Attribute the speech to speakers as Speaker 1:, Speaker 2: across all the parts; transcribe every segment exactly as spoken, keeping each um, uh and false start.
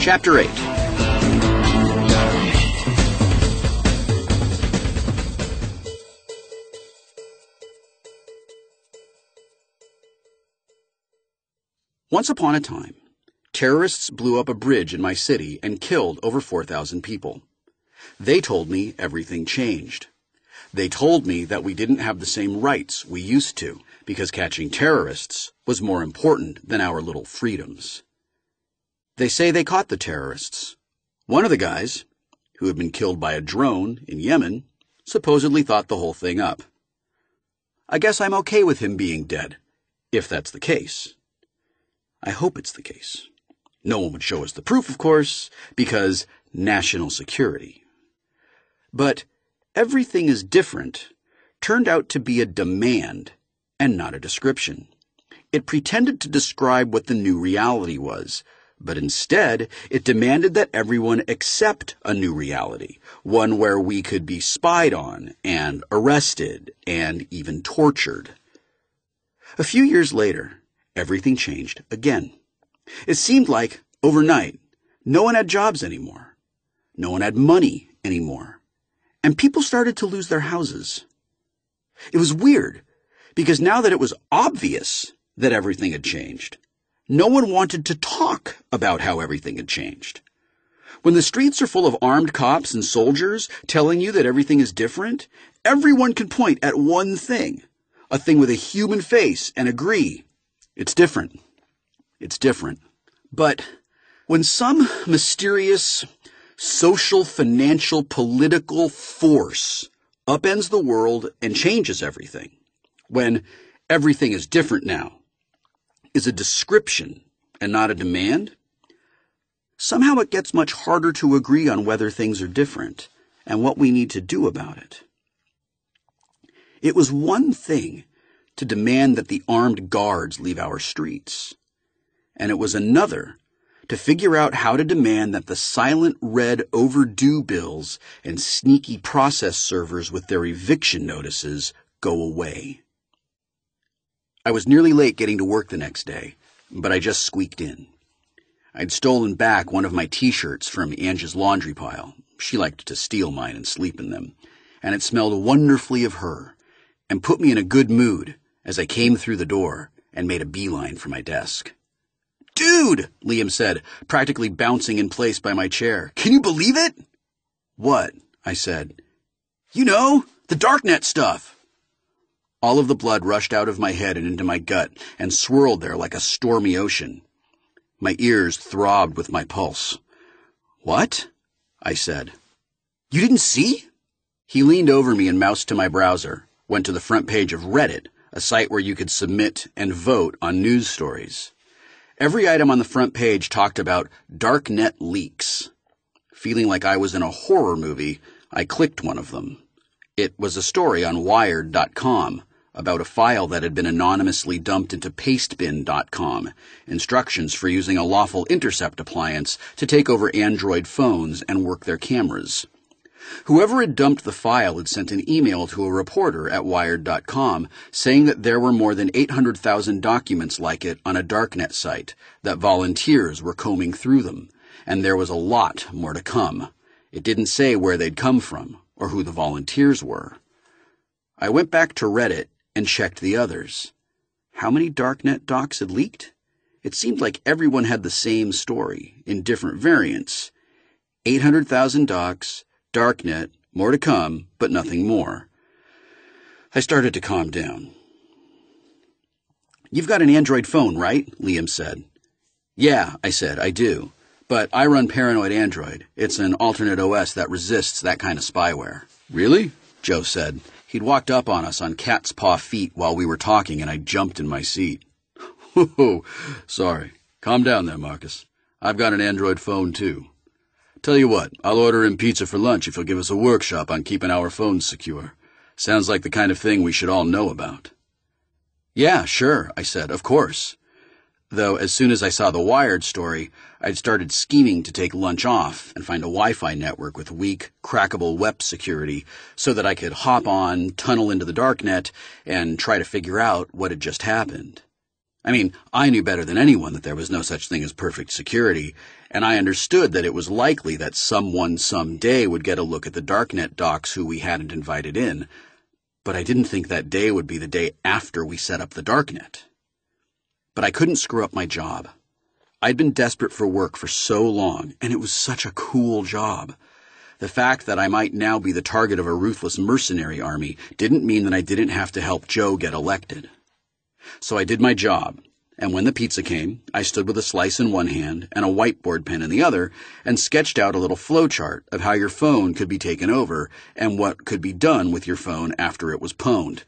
Speaker 1: Chapter eight. Once upon a time, terrorists blew up a bridge in my city and killed over four thousand people. They told me everything changed. They told me that we didn't have the same rights we used to because catching terrorists was more important than our little freedoms. They say they caught the terrorists. One of the guys, who had been killed by a drone in Yemen, supposedly thought the whole thing up. I guess I'm okay with him being dead, if that's the case. I hope it's the case. No one would show us the proof, of course, because national security. But everything is different turned out to be a demand and not a description. It pretended to describe what the new reality was, but instead it demanded that everyone accept a new reality, one where we could be spied on and arrested and even tortured. A few years later, everything changed again. It seemed like, overnight, no one had jobs anymore. No one had money anymore. And people started to lose their houses. It was weird, because now that it was obvious that everything had changed, no one wanted to talk about how everything had changed. When the streets are full of armed cops and soldiers telling you that everything is different, everyone can point at one thing, a thing with a human face, and agree, it's different. It's different. But when some mysterious social, financial, political force upends the world and changes everything, when everything is different now, is a description and not a demand, somehow it gets much harder to agree on whether things are different and what we need to do about it. It was one thing to demand that the armed guards leave our streets, and it was another to figure out how to demand that the silent red overdue bills and sneaky process servers with their eviction notices go away. I was nearly late getting to work the next day, but I just squeaked in. I'd stolen back one of my t-shirts from Angie's laundry pile. She liked to steal mine and sleep in them, and it smelled wonderfully of her and put me in a good mood as I came through the door and made a beeline for my desk. "Dude," Liam said, practically bouncing in place by my chair. "Can you believe it?" "What?" I said. "You know, the Darknet stuff." All of the blood rushed out of my head and into my gut and swirled there like a stormy ocean. My ears throbbed with my pulse. "What?" I said. "You didn't see?" He leaned over me and moused to my browser, went to the front page of Reddit, a site where you could submit and vote on news stories. Every item on the front page talked about Darknet leaks. Feeling like I was in a horror movie, I clicked one of them. It was a story on Wired dot com about a file that had been anonymously dumped into Pastebin dot com, instructions for using a lawful intercept appliance to take over Android phones and work their cameras. Whoever had dumped the file had sent an email to a reporter at Wired dot com saying that there were more than eight hundred thousand documents like it on a Darknet site, that volunteers were combing through them, and there was a lot more to come. It didn't say where they'd come from or who the volunteers were. I went back to Reddit and checked the others. How many Darknet docs had leaked? It seemed like everyone had the same story, in different variants. eight hundred thousand docs, Darknet, more to come, but nothing more. I started to calm down. "You've got an Android phone, right?" Liam said. "Yeah," I said, "I do. But I run Paranoid Android. It's an alternate O S that resists that kind of spyware." "Really?" Joe said. He'd walked up on us on cat's paw feet while we were talking, and I jumped in my seat. "Oh, sorry. Calm down there, Marcus. I've got an Android phone, too. Tell you what, I'll order in pizza for lunch if you'll give us a workshop on keeping our phones secure. Sounds like the kind of thing we should all know about." "Yeah, sure," I said, "of course." Though as soon as I saw the Wired story, I'd started scheming to take lunch off and find a Wi-Fi network with weak, crackable W E P security so that I could hop on, tunnel into the Darknet, and try to figure out what had just happened. I mean, I knew better than anyone that there was no such thing as perfect security, and I understood that it was likely that someone someday would get a look at the Darknet docs who we hadn't invited in, but I didn't think that day would be the day after we set up the Darknet. But I couldn't screw up my job. I'd been desperate for work for so long, and it was such a cool job. The fact that I might now be the target of a ruthless mercenary army didn't mean that I didn't have to help Joe get elected. So I did my job, and when the pizza came, I stood with a slice in one hand and a whiteboard pen in the other and sketched out a little flowchart of how your phone could be taken over and what could be done with your phone after it was pwned.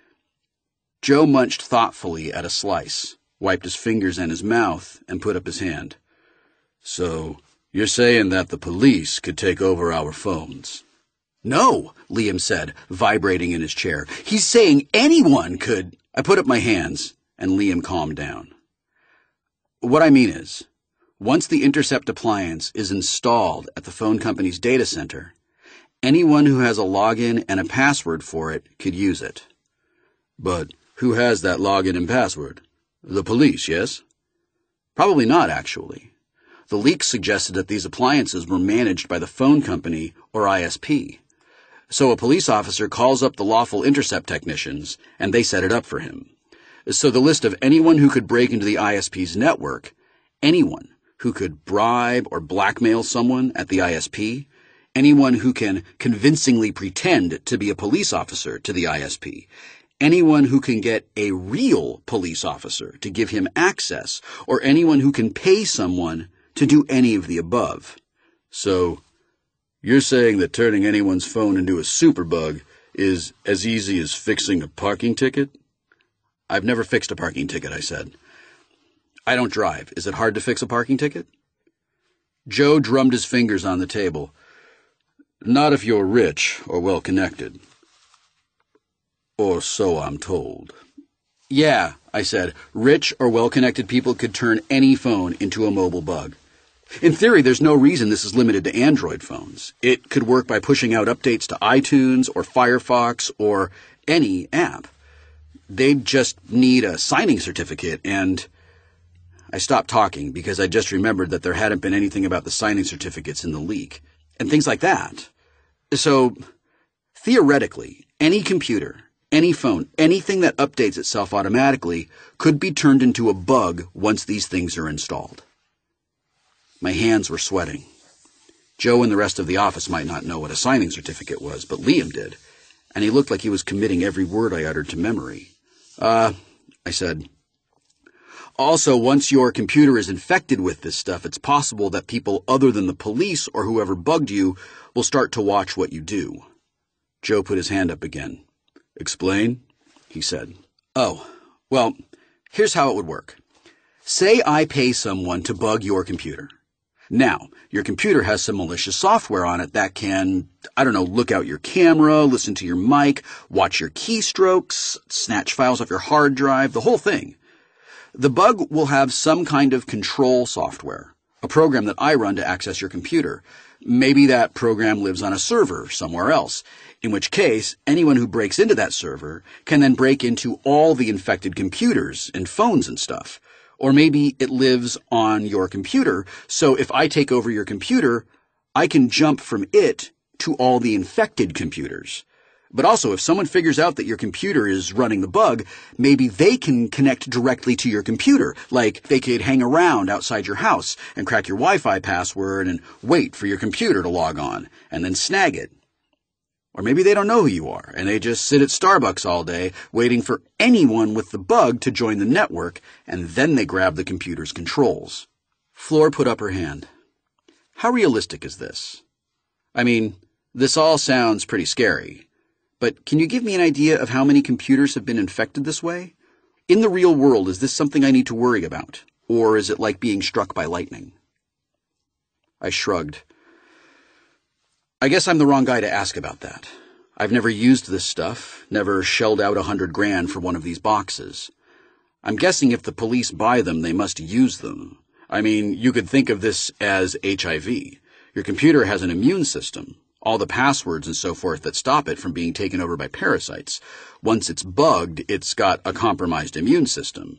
Speaker 1: Joe munched thoughtfully at a slice, wiped his fingers and his mouth, and put up his hand. So, you're saying that the police could take over our phones? No, Liam said, vibrating in his chair. He's saying anyone could... I put up my hands, and Liam calmed down. What I mean is, once the Intercept appliance is installed at the phone company's data center, anyone who has a login and a password for it could use it. But who has that login and password? The police, yes? Probably not, actually. The leaks suggested that these appliances were managed by the phone company or I S P. So a police officer calls up the lawful Intercept technicians, and they set it up for him. So the list of anyone who could break into the I S P's network, anyone who could bribe or blackmail someone at the I S P, anyone who can convincingly pretend to be a police officer to the I S P, anyone who can get a real police officer to give him access, or anyone who can pay someone to do any of the above. So, you're saying that turning anyone's phone into a superbug is as easy as fixing a parking ticket? I've never fixed a parking ticket, I said. I don't drive. Is it hard to fix a parking ticket? Joe drummed his fingers on the table. Not if you're rich or well-connected. Or so I'm told. Yeah, I said, rich or well-connected people could turn any phone into a mobile bug. In theory, there's no reason this is limited to Android phones. It could work by pushing out updates to iTunes or Firefox or any app. They'd just need a signing certificate, and I stopped talking because I just remembered that there hadn't been anything about the signing certificates in the leak, and things like that. So, theoretically, any computer, any phone, anything that updates itself automatically could be turned into a bug once these things are installed. My hands were sweating. Joe and the rest of the office might not know what a signing certificate was, but Liam did, and he looked like he was committing every word I uttered to memory. Uh, I said, also, once your computer is infected with this stuff, it's possible that people other than the police or whoever bugged you will start to watch what you do. Joe put his hand up again. Explain, he said. Oh, well, here's how it would work. Say I pay someone to bug your computer. Now, your computer has some malicious software on it that can, I don't know, look out your camera, listen to your mic, watch your keystrokes, snatch files off your hard drive, the whole thing. The bug will have some kind of control software, a program that I run to access your computer. Maybe that program lives on a server somewhere else, in which case anyone who breaks into that server can then break into all the infected computers and phones and stuff. Or maybe it lives on your computer, so if I take over your computer, I can jump from it to all the infected computers. But also, if someone figures out that your computer is running the bug, maybe they can connect directly to your computer, like they could hang around outside your house and crack your Wi-Fi password and wait for your computer to log on, and then snag it. Or maybe they don't know who you are, and they just sit at Starbucks all day waiting for anyone with the bug to join the network, and then they grab the computer's controls. Fleur put up her hand. How realistic is this? I mean, this all sounds pretty scary, but can you give me an idea of how many computers have been infected this way? In the real world, is this something I need to worry about, or is it like being struck by lightning? I shrugged. I guess I'm the wrong guy to ask about that. I've never used this stuff, never shelled out a hundred grand for one of these boxes. I'm guessing if the police buy them, they must use them. I mean, you could think of this as H I V. Your computer has an immune system, all the passwords and so forth that stop it from being taken over by parasites. Once it's bugged, it's got a compromised immune system.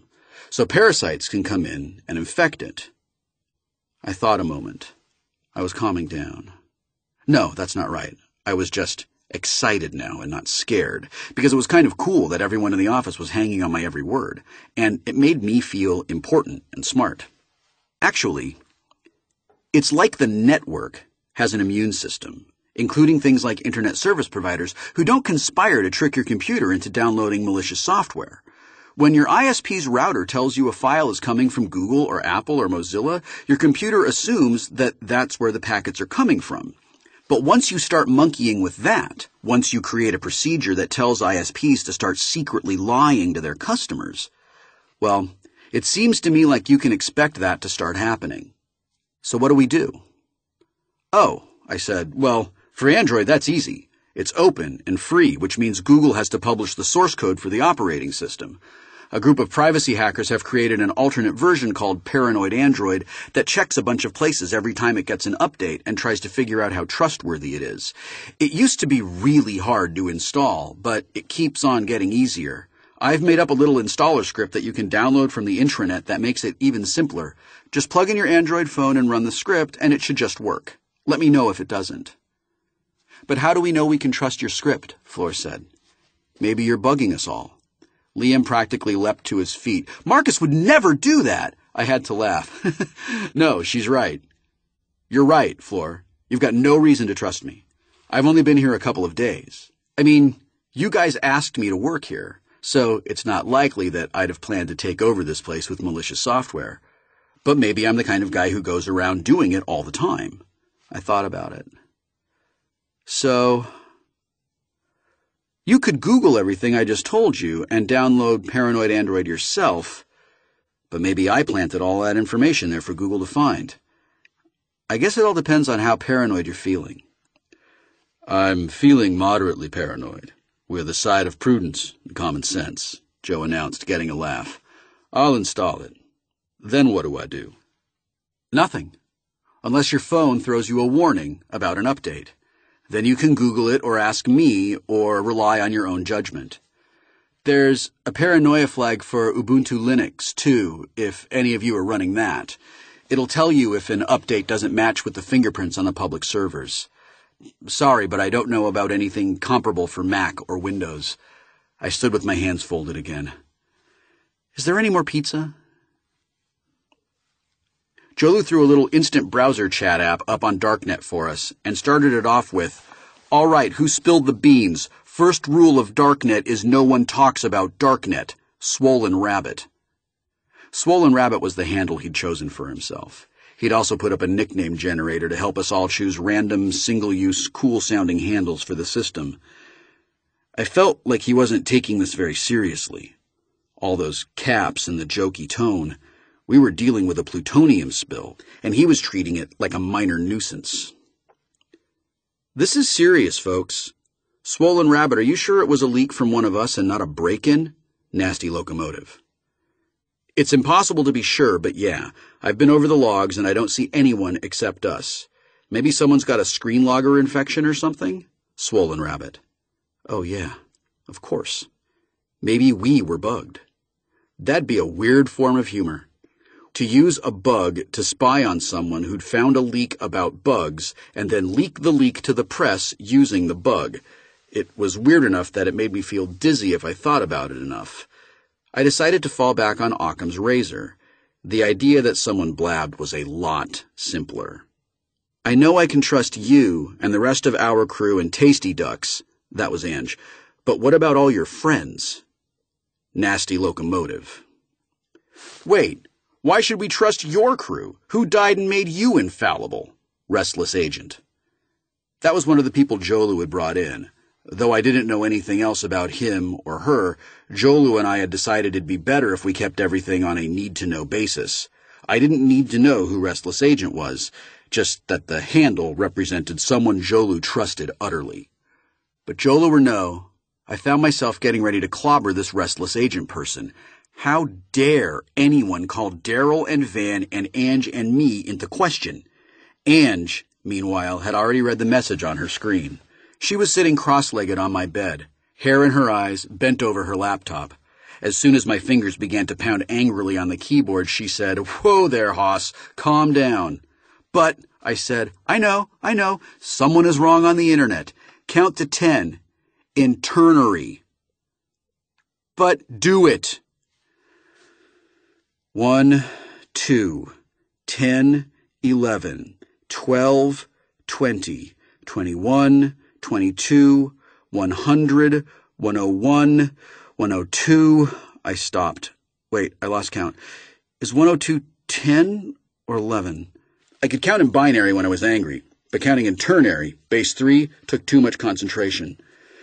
Speaker 1: so parasites can come in and infect it. I thought a moment. I was calming down. No, that's not right. I was just excited now and not scared, because it was kind of cool that everyone in the office was hanging on my every word, and it made me feel important and smart. Actually, it's like the network has an immune system, including things like internet service providers who don't conspire to trick your computer into downloading malicious software. When your I S P's router tells you a file is coming from Google or Apple or Mozilla, your computer assumes that that's where the packets are coming from. But once you start monkeying with that, once you create a procedure that tells I S Ps to start secretly lying to their customers, well, it seems to me like you can expect that to start happening. So what do we do? Oh, I said, well, for Android, that's easy. It's open and free, which means Google has to publish the source code for the operating system. A group of privacy hackers have created an alternate version called Paranoid Android that checks a bunch of places every time it gets an update and tries to figure out how trustworthy it is. It used to be really hard to install, but it keeps on getting easier. I've made up a little installer script that you can download from the intranet that makes it even simpler. Just plug in your Android phone and run the script, and it should just work. Let me know if it doesn't. But how do we know we can trust your script? Floor said. Maybe you're bugging us all. Liam practically leapt to his feet. Marcus would never do that. I had to laugh. No, she's right. You're right, Floor. You've got no reason to trust me. I've only been here a couple of days. I mean, you guys asked me to work here, so it's not likely that I'd have planned to take over this place with malicious software. But maybe I'm the kind of guy who goes around doing it all the time. I thought about it. So, you could Google everything I just told you and download Paranoid Android yourself, but maybe I planted all that information there for Google to find. I guess it all depends on how paranoid you're feeling. I'm feeling moderately paranoid, with a side of prudence and common sense, Joe announced, getting a laugh. I'll install it. Then what do I do? Nothing, unless your phone throws you a warning about an update. Then you can Google it or ask me or rely on your own judgment. There's a paranoia flag for Ubuntu Linux, too, if any of you are running that. It'll tell you if an update doesn't match with the fingerprints on the public servers. Sorry, but I don't know about anything comparable for Mac or Windows. I stood with my hands folded again. Is there any more pizza? Jolu threw a little instant browser chat app up on Darknet for us and started it off with, all right, who spilled the beans? First rule of Darknet is no one talks about Darknet. Swollen Rabbit. Swollen Rabbit was the handle he'd chosen for himself. He'd also put up a nickname generator to help us all choose random, single-use, cool-sounding handles for the system. I felt like he wasn't taking this very seriously. All those caps and the jokey tone. We were dealing with a plutonium spill, and he was treating it like a minor nuisance. This is serious, folks. Swollen Rabbit, are you sure it was a leak from one of us and not a break-in? Nasty Locomotive. It's impossible to be sure, but yeah, I've been over the logs and I don't see anyone except us. Maybe someone's got a screen logger infection or something? Swollen Rabbit. Oh yeah, of course. Maybe we were bugged. That'd be a weird form of humor. To use a bug to spy on someone who'd found a leak about bugs and then leak the leak to the press using the bug. It was weird enough that it made me feel dizzy if I thought about it enough. I decided to fall back on Occam's razor. The idea that someone blabbed was a lot simpler. I know I can trust you and the rest of our crew and Tasty Ducks. That was Ange. But what about all your friends? Nasty Locomotive. Wait. Why should we trust your crew? Who died and made you infallible? Restless Agent. That was one of the people Jolu had brought in. Though I didn't know anything else about him or her, Jolu and I had decided it'd be better if we kept everything on a need-to-know basis. I didn't need to know who Restless Agent was, just that the handle represented someone Jolu trusted utterly. But Jolu or no, I found myself getting ready to clobber this Restless Agent person. How dare anyone call Daryl and Van and Ange and me into question? Ange, meanwhile, had already read the message on her screen. She was sitting cross-legged on my bed, hair in her eyes, bent over her laptop. As soon as my fingers began to pound angrily on the keyboard, she said, "Whoa there, Hoss, calm down." "But," I said, "I know, I know, someone is wrong on the internet. Count to ten. In ternary." "But do it." One, two, ten, eleven, twelve, twenty, twenty-one, twenty-two, one hundred, one oh one, one oh two. I stopped. Wait, I lost count. Is one oh two ten or eleven? I could count in binary when I was angry, but counting in ternary, base three, took too much concentration.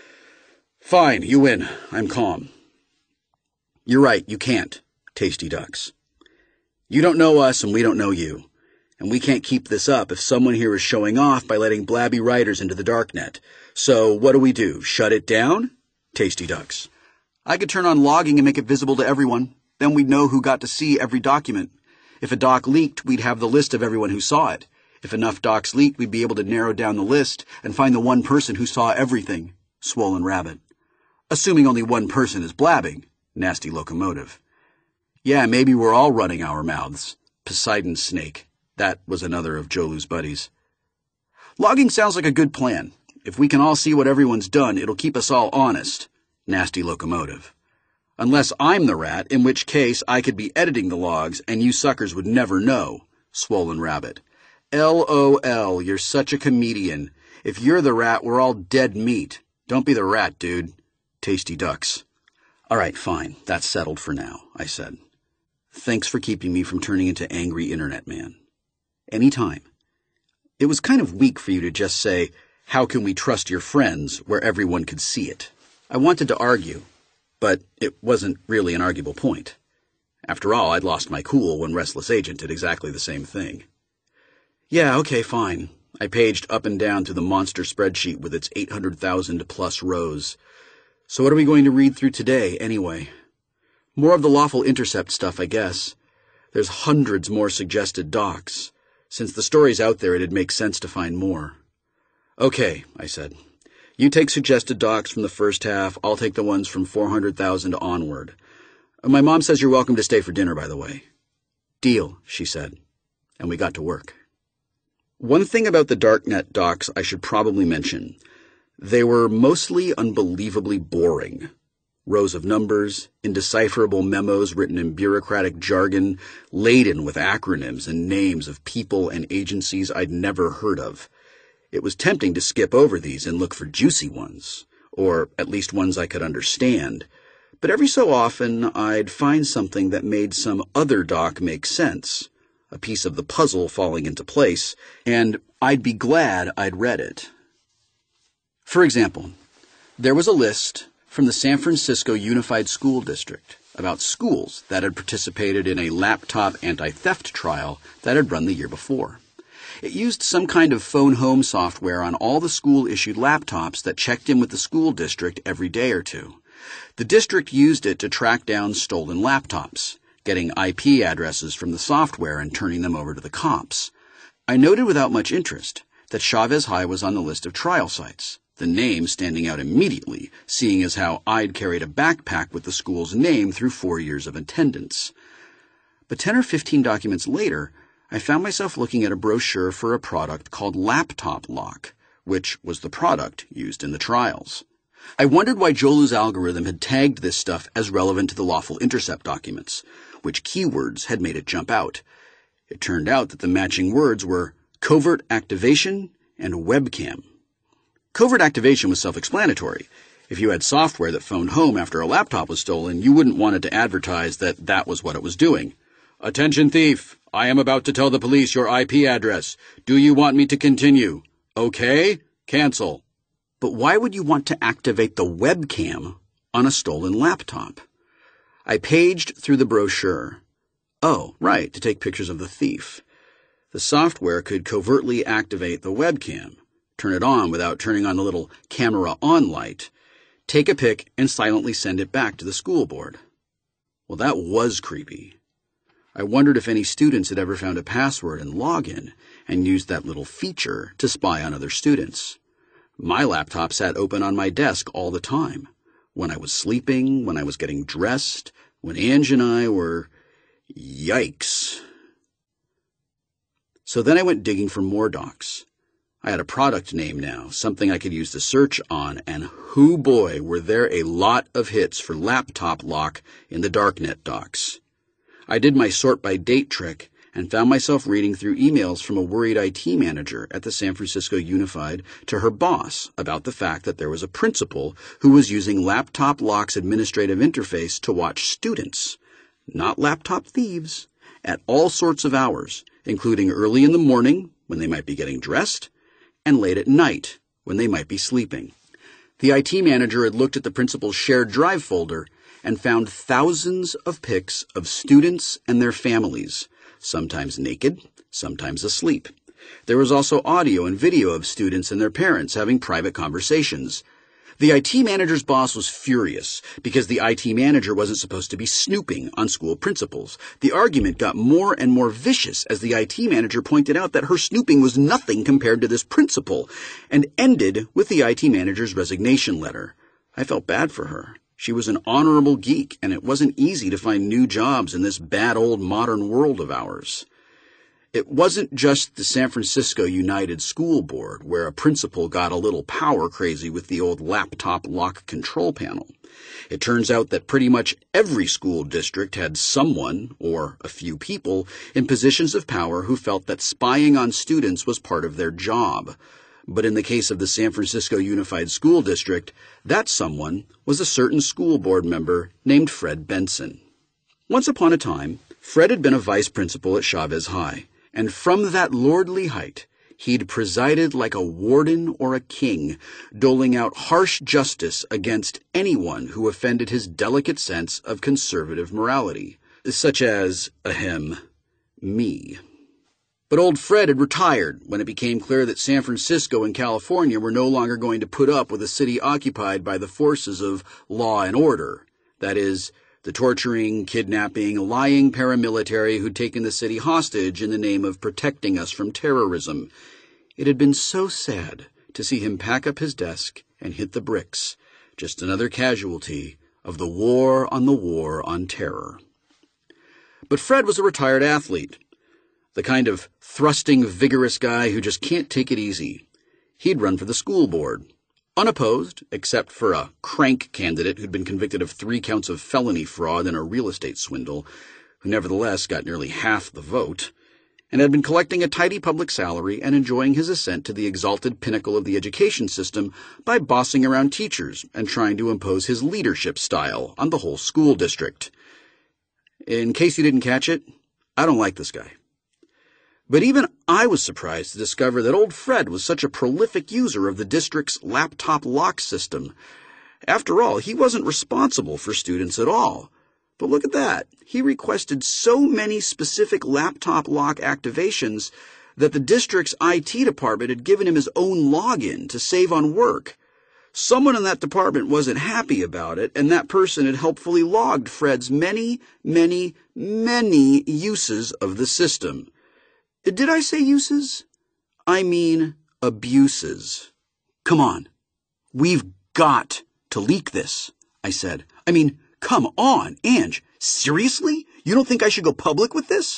Speaker 1: "Fine, you win. I'm calm." "You're right, you can't, Tasty Ducks. You don't know us and we don't know you. And we can't keep this up if someone here is showing off by letting blabby writers into the darknet. So what do we do? Shut it down? Tasty Ducks. I could turn on logging and make it visible to everyone. Then we'd know who got to see every document. If a doc leaked, we'd have the list of everyone who saw it. If enough docs leaked, we'd be able to narrow down the list and find the one person who saw everything. Swollen Rabbit. Assuming only one person is blabbing. Nasty Locomotive. Yeah, maybe we're all running our mouths. Poseidon Snake. That was another of Jolu's buddies. Logging sounds like a good plan. If we can all see what everyone's done, it'll keep us all honest. Nasty Locomotive. Unless I'm the rat, in which case I could be editing the logs and you suckers would never know. Swollen Rabbit. L O L, you're such a comedian. If you're the rat, we're all dead meat. Don't be the rat, dude. Tasty Ducks. All right, fine. That's settled for now, I said. Thanks for keeping me from turning into angry internet man. Any time. It was kind of weak for you to just say, "How can we trust your friends," where everyone could see it. I wanted to argue, but it wasn't really an arguable point. After all, I'd lost my cool when Restless Agent did exactly the same thing. Yeah, okay, fine. I paged up and down through the monster spreadsheet with its eight hundred thousand plus rows. So what are we going to read through today, anyway? More of the Lawful Intercept stuff, I guess. There's hundreds more suggested docs. Since the story's out there, it'd make sense to find more. Okay, I said. You take suggested docs from the first half, I'll take the ones from four hundred thousand onward. My mom says you're welcome to stay for dinner, by the way. Deal, she said, and we got to work. One thing about the Darknet docs I should probably mention. They were mostly unbelievably boring. Rows of numbers, indecipherable memos written in bureaucratic jargon, laden with acronyms and names of people and agencies I'd never heard of. It was tempting to skip over these and look for juicy ones, or at least ones I could understand. But every so often, I'd find something that made some other doc make sense, a piece of the puzzle falling into place, and I'd be glad I'd read it. For example, there was a list from the San Francisco Unified School District about schools that had participated in a laptop anti-theft trial that had run the year before. It used some kind of phone home software on all the school-issued laptops that checked in with the school district every day or two. The district used it to track down stolen laptops, getting I P addresses from the software and turning them over to the cops. I noted without much interest that Chavez High was on the list of trial sites, the name standing out immediately, seeing as how I'd carried a backpack with the school's name through four years of attendance. But ten or fifteen documents later, I found myself looking at a brochure for a product called Laptop Lock, which was the product used in the trials. I wondered why Jolu's algorithm had tagged this stuff as relevant to the Lawful Intercept documents, which keywords had made it jump out. It turned out that the matching words were covert activation and webcam. Covert activation was self-explanatory. If you had software that phoned home after a laptop was stolen, you wouldn't want it to advertise that that was what it was doing. Attention thief, I am about to tell the police your I P address. Do you want me to continue? Okay, cancel. But why would you want to activate the webcam on a stolen laptop? I paged through the brochure. Oh, right, to take pictures of the thief. The software could covertly activate the webcam, turn it on without turning on the little camera on light, take a pic, and silently send it back to the school board. Well, that was creepy. I wondered if any students had ever found a password and login and used that little feature to spy on other students. My laptop sat open on my desk all the time. when I was sleeping, when I was getting dressed, when Ange and I were... Yikes. So then I went digging for more docs. I had a product name now, something I could use to search on, and hoo boy, were there a lot of hits for laptop lock in the darknet docs. I did my sort by date trick and found myself reading through emails from a worried I T manager at the San Francisco Unified to her boss about the fact that there was a principal who was using Laptop Lock's administrative interface to watch students, not laptop thieves, at all sorts of hours, including early in the morning when they might be getting dressed, and late at night when they might be sleeping. The I T manager had looked at the principal's shared drive folder and found thousands of pics of students and their families, sometimes naked, sometimes asleep. There was also audio and video of students and their parents having private conversations. The I T manager's boss was furious because the I T manager wasn't supposed to be snooping on school principals. The argument got more and more vicious as the I T manager pointed out that her snooping was nothing compared to this principal, and ended with the I T manager's resignation letter. I felt bad for her. She was an honorable geek, and it wasn't easy to find new jobs in this bad old modern world of ours. It wasn't just the San Francisco United School Board where a principal got a little power crazy with the old laptop lock control panel. It turns out that pretty much every school district had someone, or a few people, in positions of power who felt that spying on students was part of their job. But in the case of the San Francisco Unified School District, that someone was a certain school board member named Fred Benson. Once upon a time, Fred had been a vice principal at Chavez High. And from that lordly height, he'd presided like a warden or a king, doling out harsh justice against anyone who offended his delicate sense of conservative morality, such as, ahem, me. But old Fred had retired when it became clear that San Francisco and California were no longer going to put up with a city occupied by the forces of law and order, that is, the torturing, kidnapping, lying paramilitary who'd taken the city hostage in the name of protecting us from terrorism. It had been so sad to see him pack up his desk and hit the bricks, just another casualty of the war on the war on terror. But Fred was a retired athlete, the kind of thrusting, vigorous guy who just can't take it easy. He'd run for the school board. Unopposed, except for a crank candidate who'd been convicted of three counts of felony fraud and a real estate swindle, who nevertheless got nearly half the vote, and had been collecting a tidy public salary and enjoying his ascent to the exalted pinnacle of the education system by bossing around teachers and trying to impose his leadership style on the whole school district. In case you didn't catch it, I don't like this guy. But even I was surprised to discover that old Fred was such a prolific user of the district's laptop lock system. After all, he wasn't responsible for students at all. But look at that. He requested so many specific laptop lock activations that the district's I T department had given him his own login to save on work. Someone in that department wasn't happy about it, and that person had helpfully logged Fred's many, many, many uses of the system. Did I say uses? I mean abuses. Come on. We've got to leak this, I said. I mean, come on, Ange. Seriously? You don't think I should go public with this?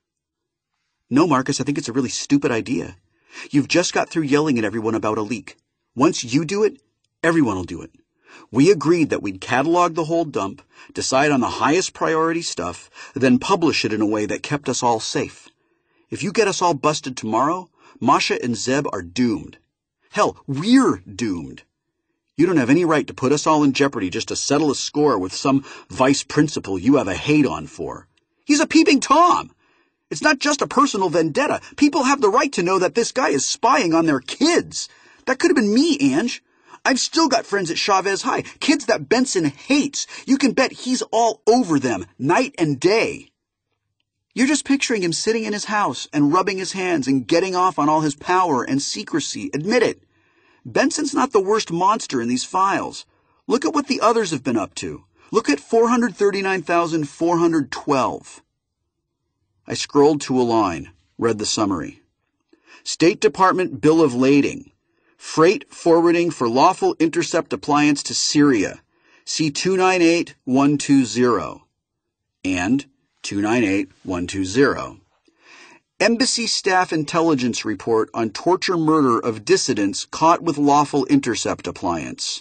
Speaker 1: No, Marcus, I think it's a really stupid idea. You've just got through yelling at everyone about a leak. Once you do it, everyone will do it. We agreed that we'd catalog the whole dump, decide on the highest priority stuff, then publish it in a way that kept us all safe. If you get us all busted tomorrow, Masha and Zeb are doomed. Hell, we're doomed. You don't have any right to put us all in jeopardy just to settle a score with some vice principal you have a hate on for. He's a peeping Tom. It's not just a personal vendetta. People have the right to know that this guy is spying on their kids. That could have been me, Ange. I've still got friends at Chavez High, kids that Benson hates. You can bet he's all over them, night and day. You're just picturing him sitting in his house and rubbing his hands and getting off on all his power and secrecy. Admit it. Benson's not the worst monster in these files. Look at what the others have been up to. Look at four hundred thirty-nine thousand four hundred twelve. I scrolled to a line, read the summary. State Department Bill of Lading. Freight forwarding for lawful intercept appliance to Syria. See two nine eight one two zero and two nine eight one two zero. Embassy Staff Intelligence Report on Torture Murder of Dissidents Caught with Lawful Intercept Appliance.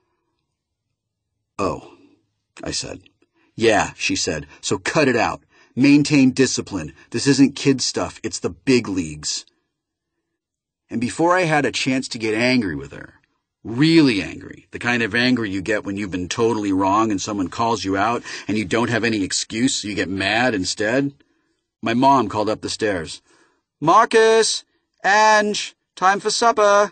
Speaker 1: Oh, I said. Yeah, she said, so cut it out. Maintain discipline. This isn't kid stuff, it's the big leagues. And before I had a chance to get angry with her, really angry, the kind of anger you get when you've been totally wrong and someone calls you out and you don't have any excuse, so you get mad instead, my mom called up the stairs. Marcus! Ange! Time for supper!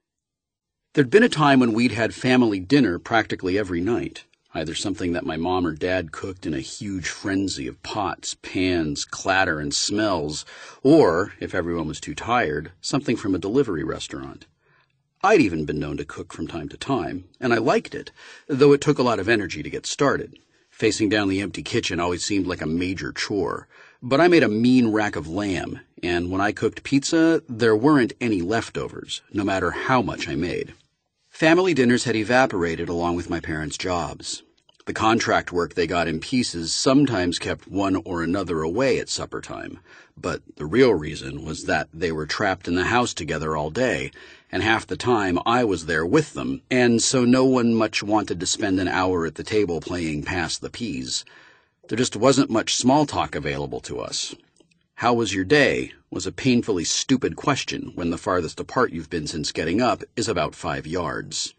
Speaker 1: There'd been a time when we'd had family dinner practically every night. Either something that my mom or dad cooked in a huge frenzy of pots, pans, clatter, and smells, or, if everyone was too tired, something from a delivery restaurant. I'd even been known to cook from time to time, and I liked it, though it took a lot of energy to get started. Facing down the empty kitchen always seemed like a major chore. But I made a mean rack of lamb, and when I cooked pizza, there weren't any leftovers, no matter how much I made. Family dinners had evaporated along with my parents' jobs. The contract work they got in pieces sometimes kept one or another away at supper time, but the real reason was that they were trapped in the house together all day, and half the time I was there with them, and so no one much wanted to spend an hour at the table playing Pass the Peas. There just wasn't much small talk available to us. How was your day was a painfully stupid question when the farthest apart you've been since getting up is about five yards.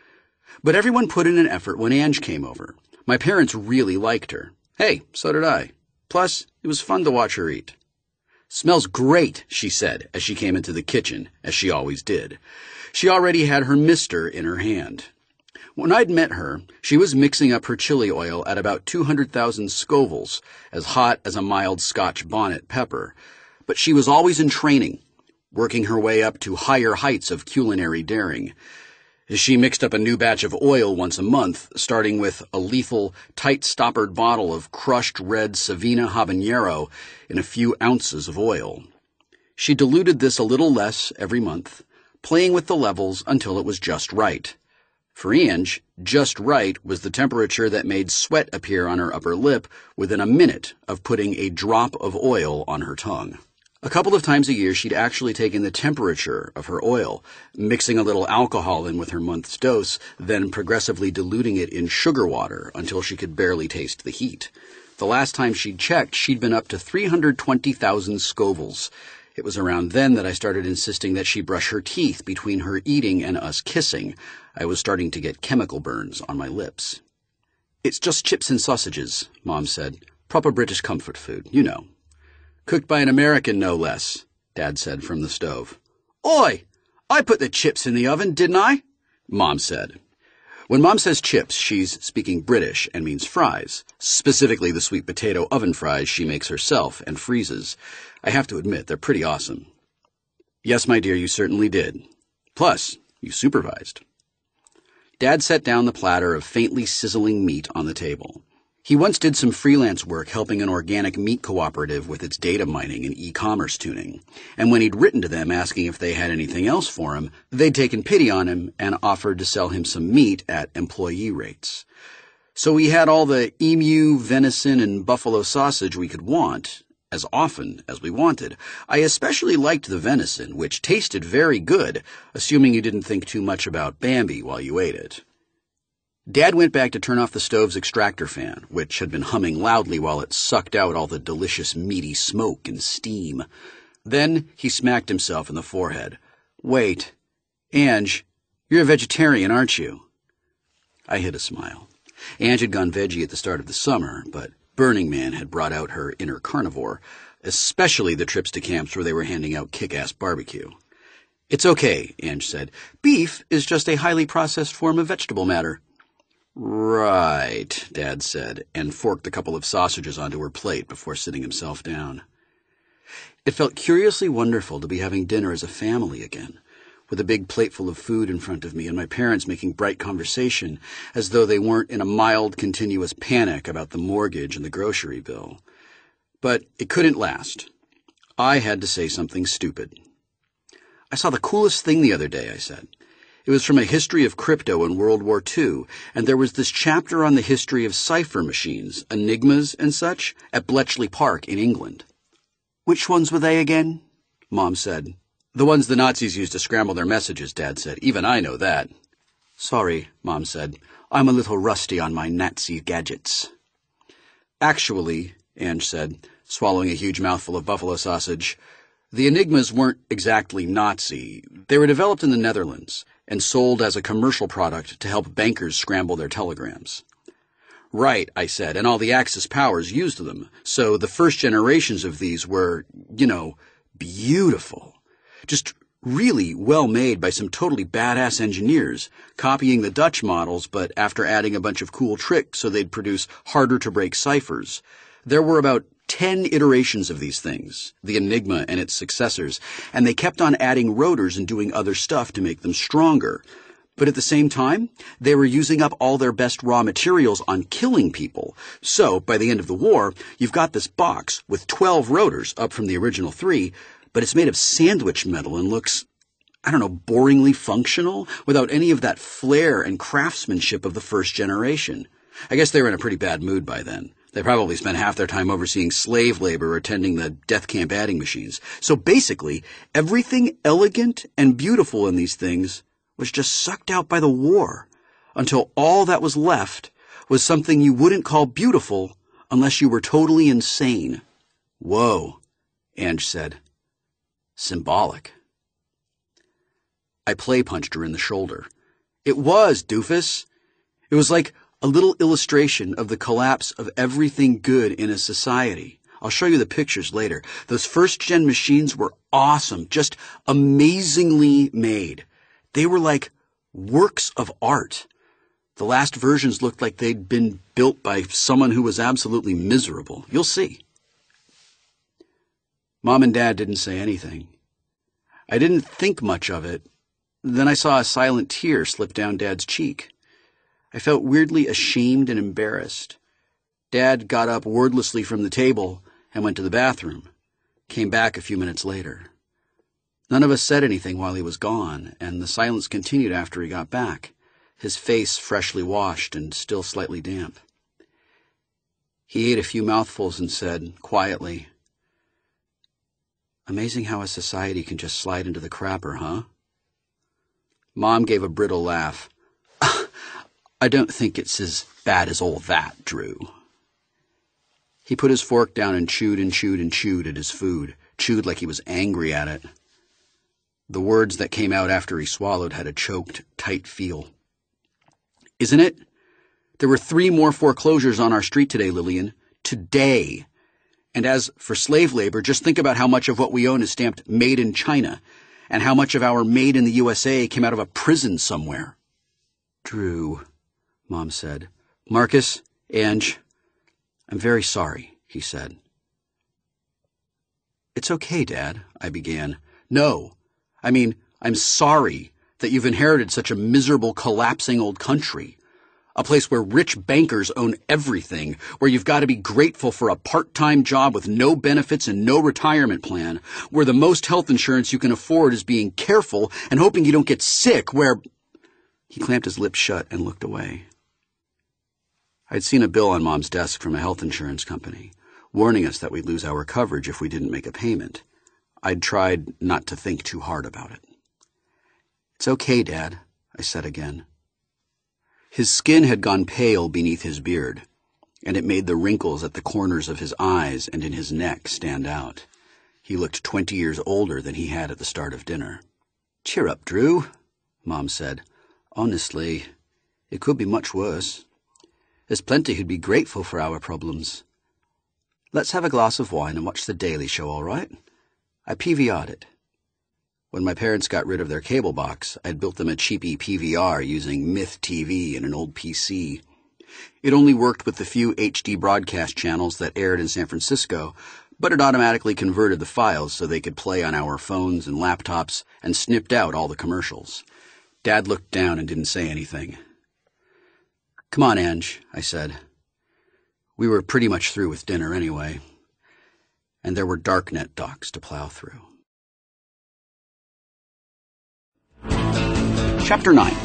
Speaker 1: But everyone put in an effort when Ange came over. My parents really liked her. Hey, so did I. Plus, it was fun to watch her eat. Smells great, she said as she came into the kitchen, as she always did. She already had her mister in her hand. When I'd met her, she was mixing up her chili oil at about two hundred thousand Scovilles, as hot as a mild Scotch bonnet pepper. But she was always in training, working her way up to higher heights of culinary daring. She mixed up a new batch of oil once a month, starting with a lethal, tight-stoppered bottle of crushed red Savina habanero in a few ounces of oil. She diluted this a little less every month, playing with the levels until it was just right. For Ange, just right was the temperature that made sweat appear on her upper lip within a minute of putting a drop of oil on her tongue. A couple of times a year she'd actually taken the temperature of her oil, mixing a little alcohol in with her month's dose, then progressively diluting it in sugar water until she could barely taste the heat. The last time she'd checked, she'd been up to three hundred twenty thousand Scovilles. It was around then that I started insisting that she brush her teeth between her eating and us kissing. I was starting to get chemical burns on my lips. It's just chips and sausages, Mom said. Proper British comfort food, you know. Cooked by an American, no less, Dad said from the stove. Oi! I put the chips in the oven, didn't I? Mom said. When Mom says chips, she's speaking British and means fries, specifically the sweet potato oven fries she makes herself and freezes. I have to admit, they're pretty awesome. Yes, my dear, you certainly did. Plus, you supervised. Dad set down the platter of faintly sizzling meat on the table. He once did some freelance work helping an organic meat cooperative with its data mining and e-commerce tuning, and when he'd written to them asking if they had anything else for him, they'd taken pity on him and offered to sell him some meat at employee rates. So we had all the emu, venison, and buffalo sausage we could want, as often as we wanted. I especially liked the venison, which tasted very good, assuming you didn't think too much about Bambi while you ate it. Dad went back to turn off the stove's extractor fan, which had been humming loudly while it sucked out all the delicious meaty smoke and steam. Then he smacked himself in the forehead. Wait, Ange, you're a vegetarian, aren't you? I hid a smile. Ange had gone veggie at the start of the summer, but Burning Man had brought out her inner carnivore, especially the trips to camps where they were handing out kick-ass barbecue. It's okay, Ange said. Beef is just a highly processed form of vegetable matter. Right, Dad said, and forked a couple of sausages onto her plate before sitting himself down. It felt curiously wonderful to be having dinner as a family again, with a big plateful of food in front of me and my parents making bright conversation as though they weren't in a mild, continuous panic about the mortgage and the grocery bill. But it couldn't last. I had to say something stupid. I saw the coolest thing the other day, I said. It was from a history of crypto in World War Two, and there was this chapter on the history of cipher machines, enigmas and such, at Bletchley Park in England. Which ones were they again? Mom said. The ones the Nazis used to scramble their messages, Dad said. Even I know that. Sorry, Mom said. I'm a little rusty on my Nazi gadgets. Actually, Ange said, swallowing a huge mouthful of buffalo sausage, the enigmas weren't exactly Nazi. They were developed in the Netherlands and sold as a commercial product to help bankers scramble their telegrams. Right, I said, and all the Axis powers used them, so the first generations of these were, you know, beautiful. Just really well made by some totally badass engineers, copying the Dutch models, but after adding a bunch of cool tricks so they'd produce harder-to-break ciphers. There were about ten iterations of these things, the Enigma and its successors, and they kept on adding rotors and doing other stuff to make them stronger. But at the same time, they were using up all their best raw materials on killing people. So, by the end of the war, you've got this box with twelve rotors, up from the original three, but it's made of sandwich metal and looks, I don't know, boringly functional, without any of that flair and craftsmanship of the first generation. I guess they were in a pretty bad mood by then. They probably spent half their time overseeing slave labor or attending the death camp adding machines. So basically, everything elegant and beautiful in these things was just sucked out by the war, until all that was left was something you wouldn't call beautiful unless you were totally insane. Whoa, Ange said. Symbolic. I play-punched her in the shoulder. It was, doofus. It was like a little illustration of the collapse of everything good in a society. I'll show you the pictures later. Those first-gen machines were awesome, just amazingly made. They were like works of art. The last versions looked like they'd been built by someone who was absolutely miserable. You'll see. Mom and Dad didn't say anything. I didn't think much of it. Then I saw a silent tear slip down Dad's cheek. I felt weirdly ashamed and embarrassed. Dad got up wordlessly from the table and went to the bathroom. Came back a few minutes later. None of us said anything while he was gone, and the silence continued after he got back, his face freshly washed and still slightly damp. He ate a few mouthfuls and said, quietly, "Amazing how a society can just slide into the crapper, huh?" Mom gave a brittle laugh. "I don't think it's as bad as all that, Drew." He put his fork down and chewed and chewed and chewed at his food, chewed like he was angry at it. The words that came out after he swallowed had a choked, tight feel. "Isn't it? There were three more foreclosures on our street today, Lillian. Today. And as for slave labor, just think about how much of what we own is stamped Made in China, and how much of our Made in the U S A came out of a prison somewhere." "Drew," Mom said. "Marcus, Ange, I'm very sorry," he said. "It's okay, Dad," I began. "No. I mean, I'm sorry that you've inherited such a miserable, collapsing old country. A place where rich bankers own everything, where you've got to be grateful for a part-time job with no benefits and no retirement plan, where the most health insurance you can afford is being careful and hoping you don't get sick, where—" He clamped his lips shut and looked away. I'd seen a bill on Mom's desk from a health insurance company, warning us that we'd lose our coverage if we didn't make a payment. I'd tried not to think too hard about it. "It's okay, Dad," I said again. His skin had gone pale beneath his beard, and it made the wrinkles at the corners of his eyes and in his neck stand out. He looked twenty years older than he had at the start of dinner. "Cheer up, Drew," Mom said. "Honestly, it could be much worse. There's plenty who'd be grateful for our problems. Let's have a glass of wine and watch The Daily Show, all right? I P V R'd it. When my parents got rid of their cable box, I'd built them a cheapy P V R using Myth T V and an old P C. It only worked with the few H D broadcast channels that aired in San Francisco, but it automatically converted the files so they could play on our phones and laptops and snipped out all the commercials. Dad looked down and didn't say anything. "Come on, Ange," I said. We were pretty much through with dinner anyway, and there were darknet docks to plow through. Chapter nine.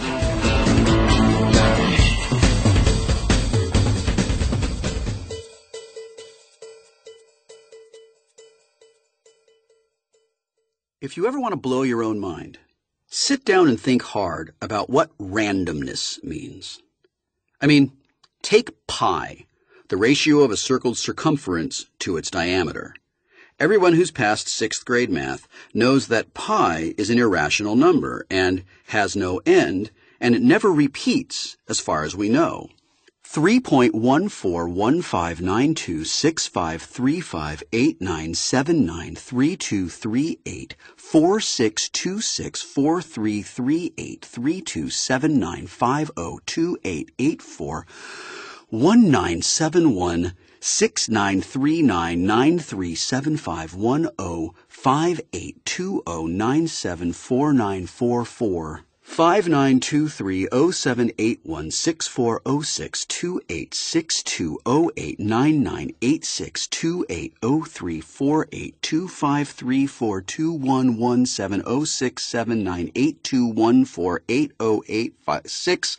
Speaker 1: If you ever want to blow your own mind, sit down and think hard about what randomness means. I mean, take pi, the ratio of a circle's circumference to its diameter. Everyone who's passed sixth grade math knows that pi is an irrational number and has no end, and it never repeats as far as we know. three point one four one five nine two six five three five eight nine seven nine three two three eight four six two six four three three eight three two seven nine five zero two eight eight four one nine seven one six nine three nine nine three seven five one zero five eight two zero nine seven four nine four four five nine two three zero seven eight one six four zero six two eight six two zero eight nine nine eight six two eight zero three four eight two five three four two one one seven zero six seven nine eight two one four eight zero eight five six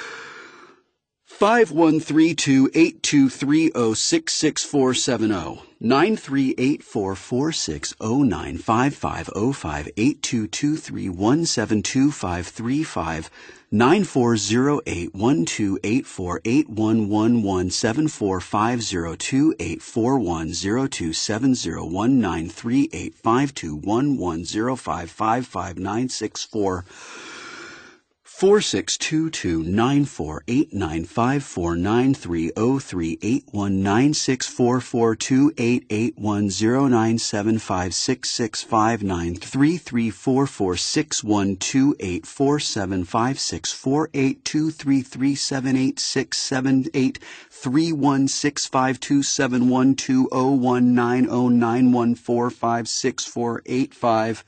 Speaker 1: five one three two eight two three zero six six four seven zero nine three eight four four six zero nine five five zero five eight two two three one seven two five three five nine four zero eight one two eight four eight one one one seven four five zero two eight four one zero two seven zero one nine three eight five two one one zero five five five nine six four four six two two nine four eight nine five four nine three zero three eight one nine six four four two eight eight one zero nine seven five six six five nine three three four four six one two eight four seven five six four eight two three three seven eight six seven eight three one six five two seven one two zero one nine zero nine one four five six four eight five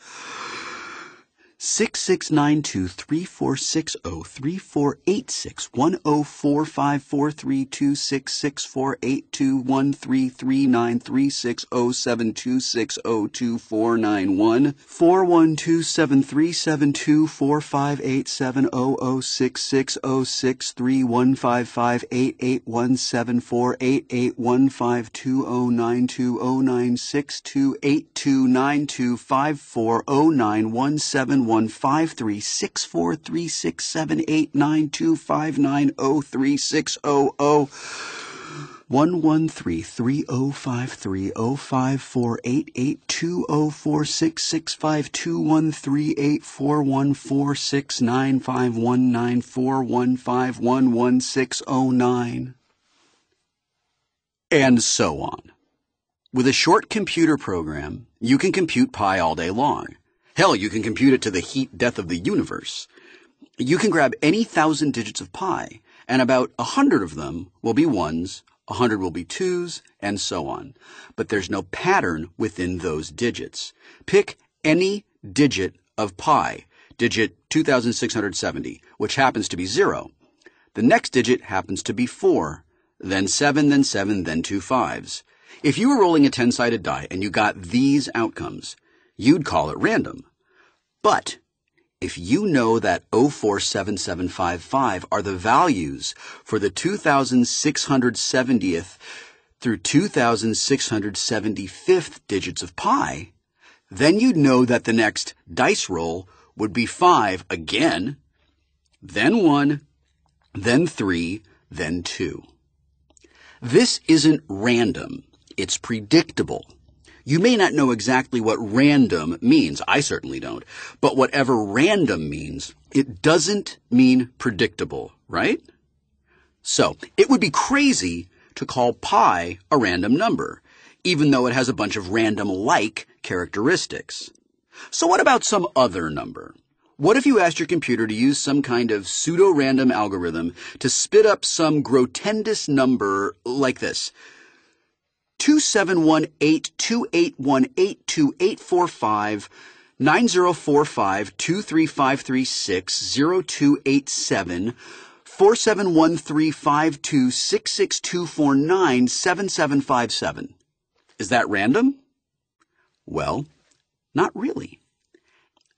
Speaker 1: six six nine two three four six zero three four eight six one zero four five four three two six six four eight two one three three nine three six zero seven two six zero two four nine one four one two seven three seven two four five eight seven zero zero six six zero six three one five five eight eight one seven four eight eight one five two zero nine two zero nine six two eight two nine two five four zero nine one seven one five three six four three six seven eight nine two five nine zero three six zero zero one one three three zero five three zero five four eight eight two zero four six six five two one three eight four one four six nine five one nine four one five one one six zero nine, and so on. With a short computer program, you can compute pi all day long. Hell, you can compute it to the heat death of the universe. You can grab any thousand digits of pi, and about a hundred of them will be ones, a hundred will be twos, and so on. But there's no pattern within those digits. Pick any digit of pi, digit two thousand six hundred seventy, which happens to be zero. The next digit happens to be four, then seven, then seven, then two fives. If you were rolling a ten-sided die and you got these outcomes, you'd call it random. But if you know that zero four seven seven five five are the values for the two thousand six hundred seventieth through two thousand six hundred seventy-fifth digits of pi, then you'd know that the next dice roll would be five again, then one, then three, then two. This isn't random. It's predictable. You may not know exactly what random means. I certainly don't. But whatever random means, it doesn't mean predictable, right? So, it would be crazy to call pi a random number, even though it has a bunch of random-like characteristics. So what about some other number? What if you asked your computer to use some kind of pseudo-random algorithm to spit up some grotendous number like this? two seven one eight two eight one eight two eight four five nine zero four five two three five three six zero two eight seven four seven one three five two six six two four nine seven seven five seven. Is that random? Well, not really.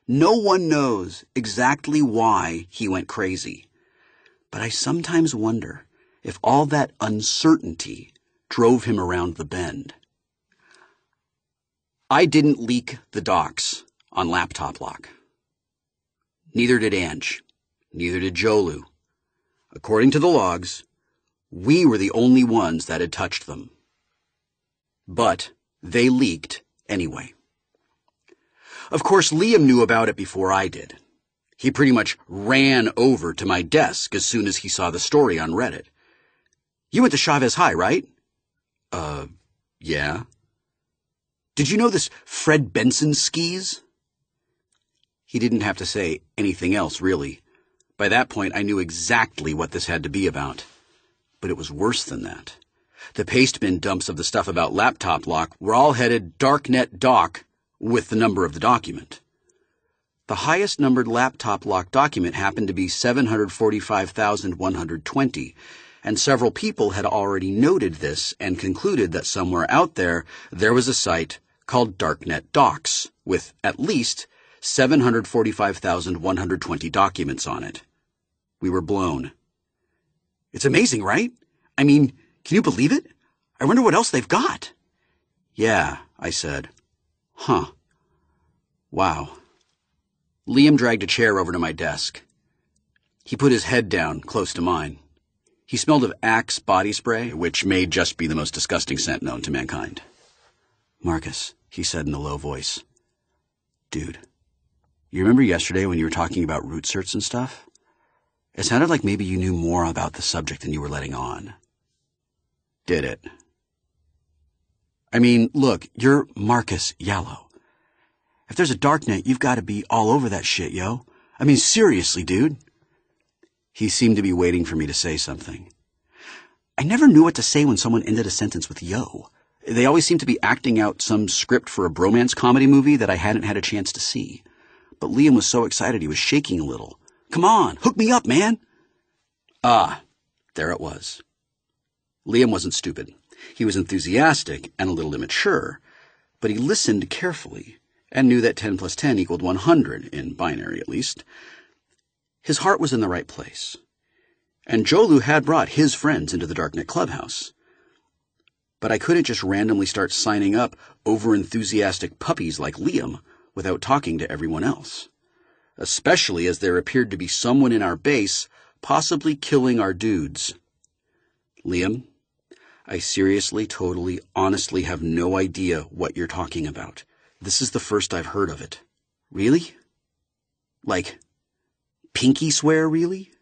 Speaker 1: No one knows exactly why he went crazy. But I sometimes wonder if all that uncertainty drove him around the bend. I didn't leak the docs on Laptop Lock. Neither did Ange. Neither did Jolu. According to the logs, we were the only ones that had touched them. But they leaked anyway. Of course, Liam knew about it before I did. He pretty much ran over to my desk as soon as he saw the story on Reddit. You went to Chavez High, right? Uh, yeah. Did you know this Fred Benson skis? He didn't have to say anything else, really. By that point, I knew exactly what this had to be about. But it was worse than that. The pastebin dumps of the stuff about Laptop Lock were all headed Darknet Doc with the number of the document. The highest numbered Laptop Lock document happened to be seven hundred forty-five thousand one hundred twenty, and several people had already noted this and concluded that somewhere out there, there was a site called Darknet Docs with at least seven hundred forty-five thousand one hundred twenty documents on it. We were blown. It's amazing, right? I mean, can you believe it? I wonder what else they've got. Yeah, I said. Huh. Wow. Liam dragged a chair over to my desk. He put his head down close to mine. He smelled of Axe body spray, which may just be the most disgusting scent known to mankind. Marcus, he said in a low voice. Dude, you remember yesterday when you were talking about root certs and stuff? It sounded like maybe you knew more about the subject than you were letting on. Did it? I mean, look, you're Marcus Yallow. If there's a darknet, you've got to be all over that shit, yo. I mean, seriously, dude. He seemed to be waiting for me to say something. I never knew what to say when someone ended a sentence with yo. They always seemed to be acting out some script for a bromance comedy movie that I hadn't had a chance to see. But Liam was so excited he was shaking a little. Come on, hook me up, man. Ah, there it was. Liam wasn't stupid. He was enthusiastic and a little immature, but he listened carefully and knew that ten plus ten equaled one hundred, in binary at least. His heart was in the right place, and Jolu had brought his friends into the Darknet Clubhouse. But I couldn't just randomly start signing up over-enthusiastic puppies like Liam without talking to everyone else, especially as there appeared to be someone in our base possibly killing our dudes. Liam, I seriously, totally, honestly have no idea what you're talking about. This is the first I've heard of it. Really? Like, pinky swear, really?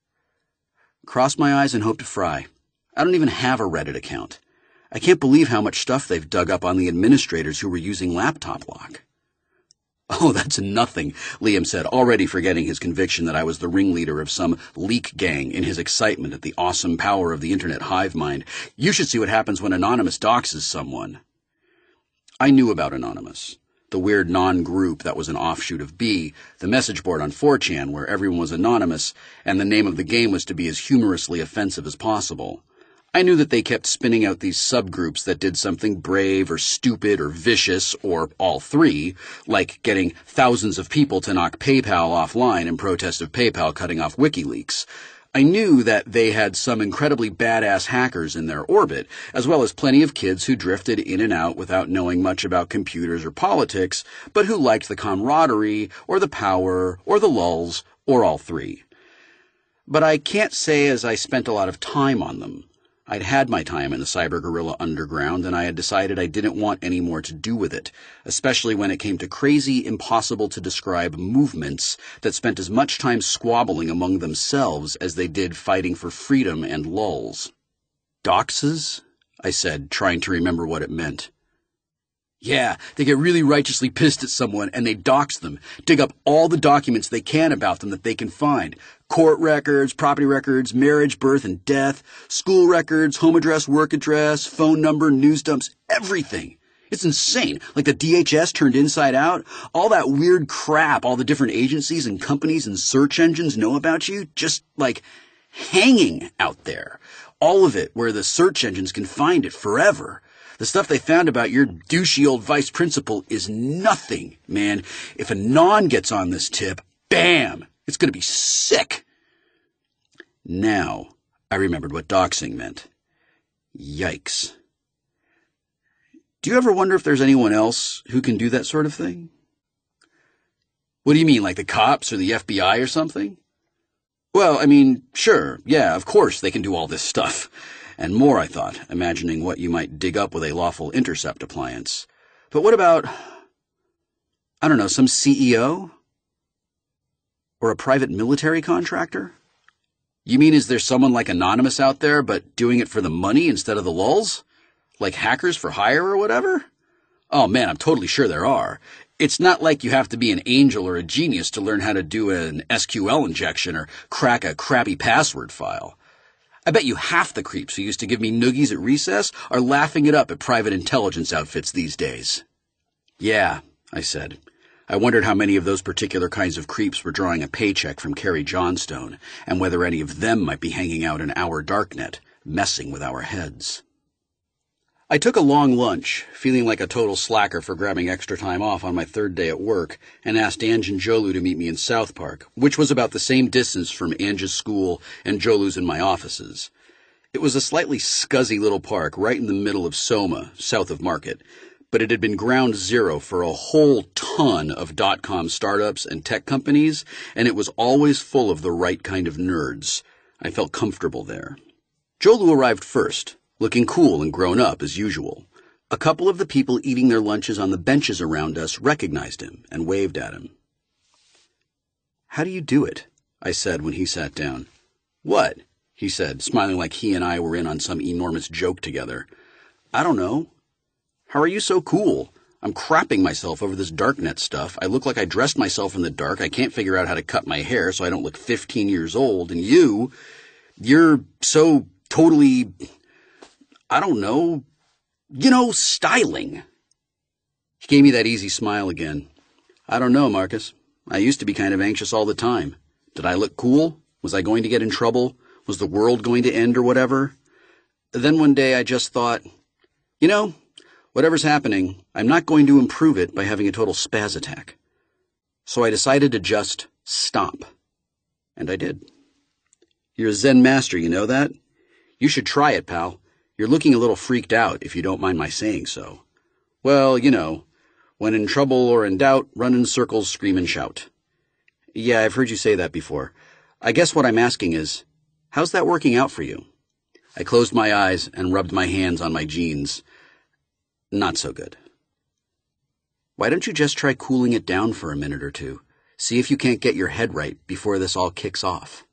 Speaker 1: Cross my eyes and hope to fry. I don't even have a Reddit account. I can't believe how much stuff they've dug up on the administrators who were using Laptop Lock. Oh, that's nothing, Liam said, already forgetting his conviction that I was the ringleader of some leak gang in his excitement at the awesome power of the internet hive mind. You should see what happens when Anonymous doxes someone. I knew about Anonymous, the weird non-group that was an offshoot of B, the message board on four chan where everyone was anonymous and the name of the game was to be as humorously offensive as possible. I knew that they kept spinning out these subgroups that did something brave or stupid or vicious or all three, like getting thousands of people to knock PayPal offline in protest of PayPal cutting off WikiLeaks. I knew that they had some incredibly badass hackers in their orbit, as well as plenty of kids who drifted in and out without knowing much about computers or politics, but who liked the camaraderie or the power or the lulz or all three. But I can't say as I spent a lot of time on them. I'd had my time in the cyber guerrilla underground, and I had decided I didn't want any more to do with it, especially when it came to crazy, impossible-to-describe movements that spent as much time squabbling among themselves as they did fighting for freedom and lulz. Doxes? I said, trying to remember what it meant. Yeah, they get really righteously pissed at someone and they dox them, dig up all the documents they can about them that they can find. Court records, property records, marriage, birth, and death, school records, home address, work address, phone number, news dumps, everything. It's insane. Like the D H S turned inside out. All that weird crap all the different agencies and companies and search engines know about you, just like hanging out there. All of it where the search engines can find it forever. The stuff they found about your douchey old vice principal is nothing, man. If a non gets on this tip, bam, it's going to be sick. Now, I remembered what doxing meant. Yikes. Do you ever wonder if there's anyone else who can do that sort of thing? What do you mean, like the cops or the F B I or something? Well, I mean, sure, yeah, of course they can do all this stuff. And more, I thought, imagining what you might dig up with a lawful intercept appliance. But what about, I don't know, some C E O? Or a private military contractor? You mean is there someone like Anonymous out there, but doing it for the money instead of the lulz? Like hackers for hire or whatever? Oh man, I'm totally sure there are. It's not like you have to be an angel or a genius to learn how to do an S Q L injection or crack a crappy password file. I bet you half the creeps who used to give me noogies at recess are laughing it up at private intelligence outfits these days. Yeah, I said. I wondered how many of those particular kinds of creeps were drawing a paycheck from Carrie Johnstone, and whether any of them might be hanging out in our darknet, messing with our heads. I took a long lunch, feeling like a total slacker for grabbing extra time off on my third day at work, and asked Ange and Jolu to meet me in South Park, which was about the same distance from Ange's school and Jolu's and my offices. It was a slightly scuzzy little park right in the middle of Soma, south of Market, but it had been ground zero for a whole ton of dot-com startups and tech companies, and it was always full of the right kind of nerds. I felt comfortable there. Jolu arrived first, looking cool and grown up as usual. A couple of the people eating their lunches on the benches around us recognized him and waved at him. "How do you do it?" I said when he sat down. "What?" he said, smiling like he and I were in on some enormous joke together. "I don't know. How are you so cool? I'm crapping myself over this darknet stuff. I look like I dressed myself in the dark. I can't figure out how to cut my hair so I don't look fifteen years old. And you, you're so totally, I don't know, you know, styling." He gave me that easy smile again. "I don't know, Marcus. I used to be kind of anxious all the time. Did I look cool? Was I going to get in trouble? Was the world going to end or whatever? Then one day I just thought, you know, whatever's happening, I'm not going to improve it by having a total spaz attack. So I decided to just stop. And I did. You're a Zen master, you know that? You should try it, pal. You're looking a little freaked out, if you don't mind my saying so. Well, you know, when in trouble or in doubt, run in circles, scream and shout. Yeah, I've heard you say that before. I guess what I'm asking is, how's that working out for you?" I closed my eyes and rubbed my hands on my jeans. Not so good. Why don't you just try cooling it down for a minute or two? See if you can't get your head right before this all kicks off.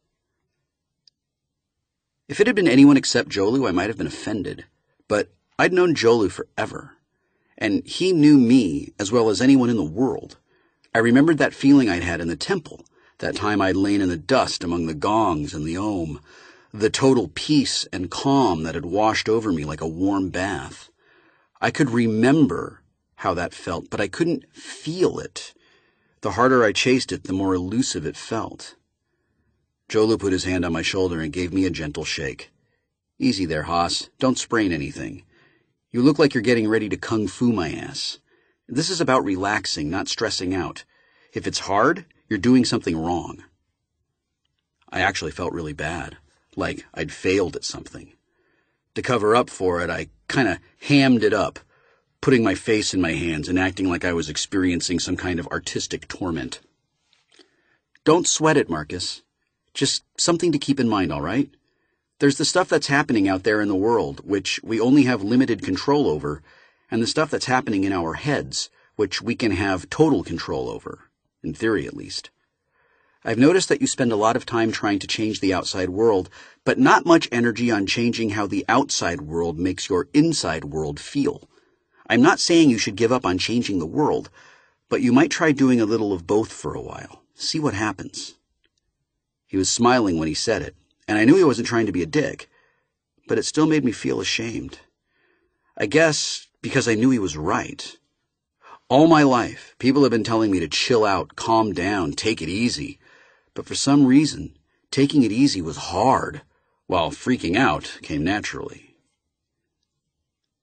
Speaker 1: If it had been anyone except Jolu, I might have been offended. But I'd known Jolu forever. And he knew me as well as anyone in the world. I remembered that feeling I'd had in the temple, that time I'd lain in the dust among the gongs and the om, the total peace and calm that had washed over me like a warm bath. I could remember how that felt, but I couldn't feel it. The harder I chased it, the more elusive it felt. Jolu put his hand on my shoulder and gave me a gentle shake. "Easy there, Haas. Don't sprain anything. You look like you're getting ready to kung fu my ass. This is about relaxing, not stressing out. If it's hard, you're doing something wrong." I actually felt really bad, like I'd failed at something. To cover up for it, I kind of hammed it up, putting my face in my hands and acting like I was experiencing some kind of artistic torment. "Don't sweat it, Marcus. Just something to keep in mind, all right? There's the stuff that's happening out there in the world, which we only have limited control over, and the stuff that's happening in our heads, which we can have total control over, in theory at least. I've noticed that you spend a lot of time trying to change the outside world, but not much energy on changing how the outside world makes your inside world feel. I'm not saying you should give up on changing the world, but you might try doing a little of both for a while. See what happens." He was smiling when he said it, and I knew he wasn't trying to be a dick, but it still made me feel ashamed. I guess because I knew he was right. All my life, people have been telling me to chill out, calm down, take it easy. But for some reason, taking it easy was hard, while freaking out came naturally.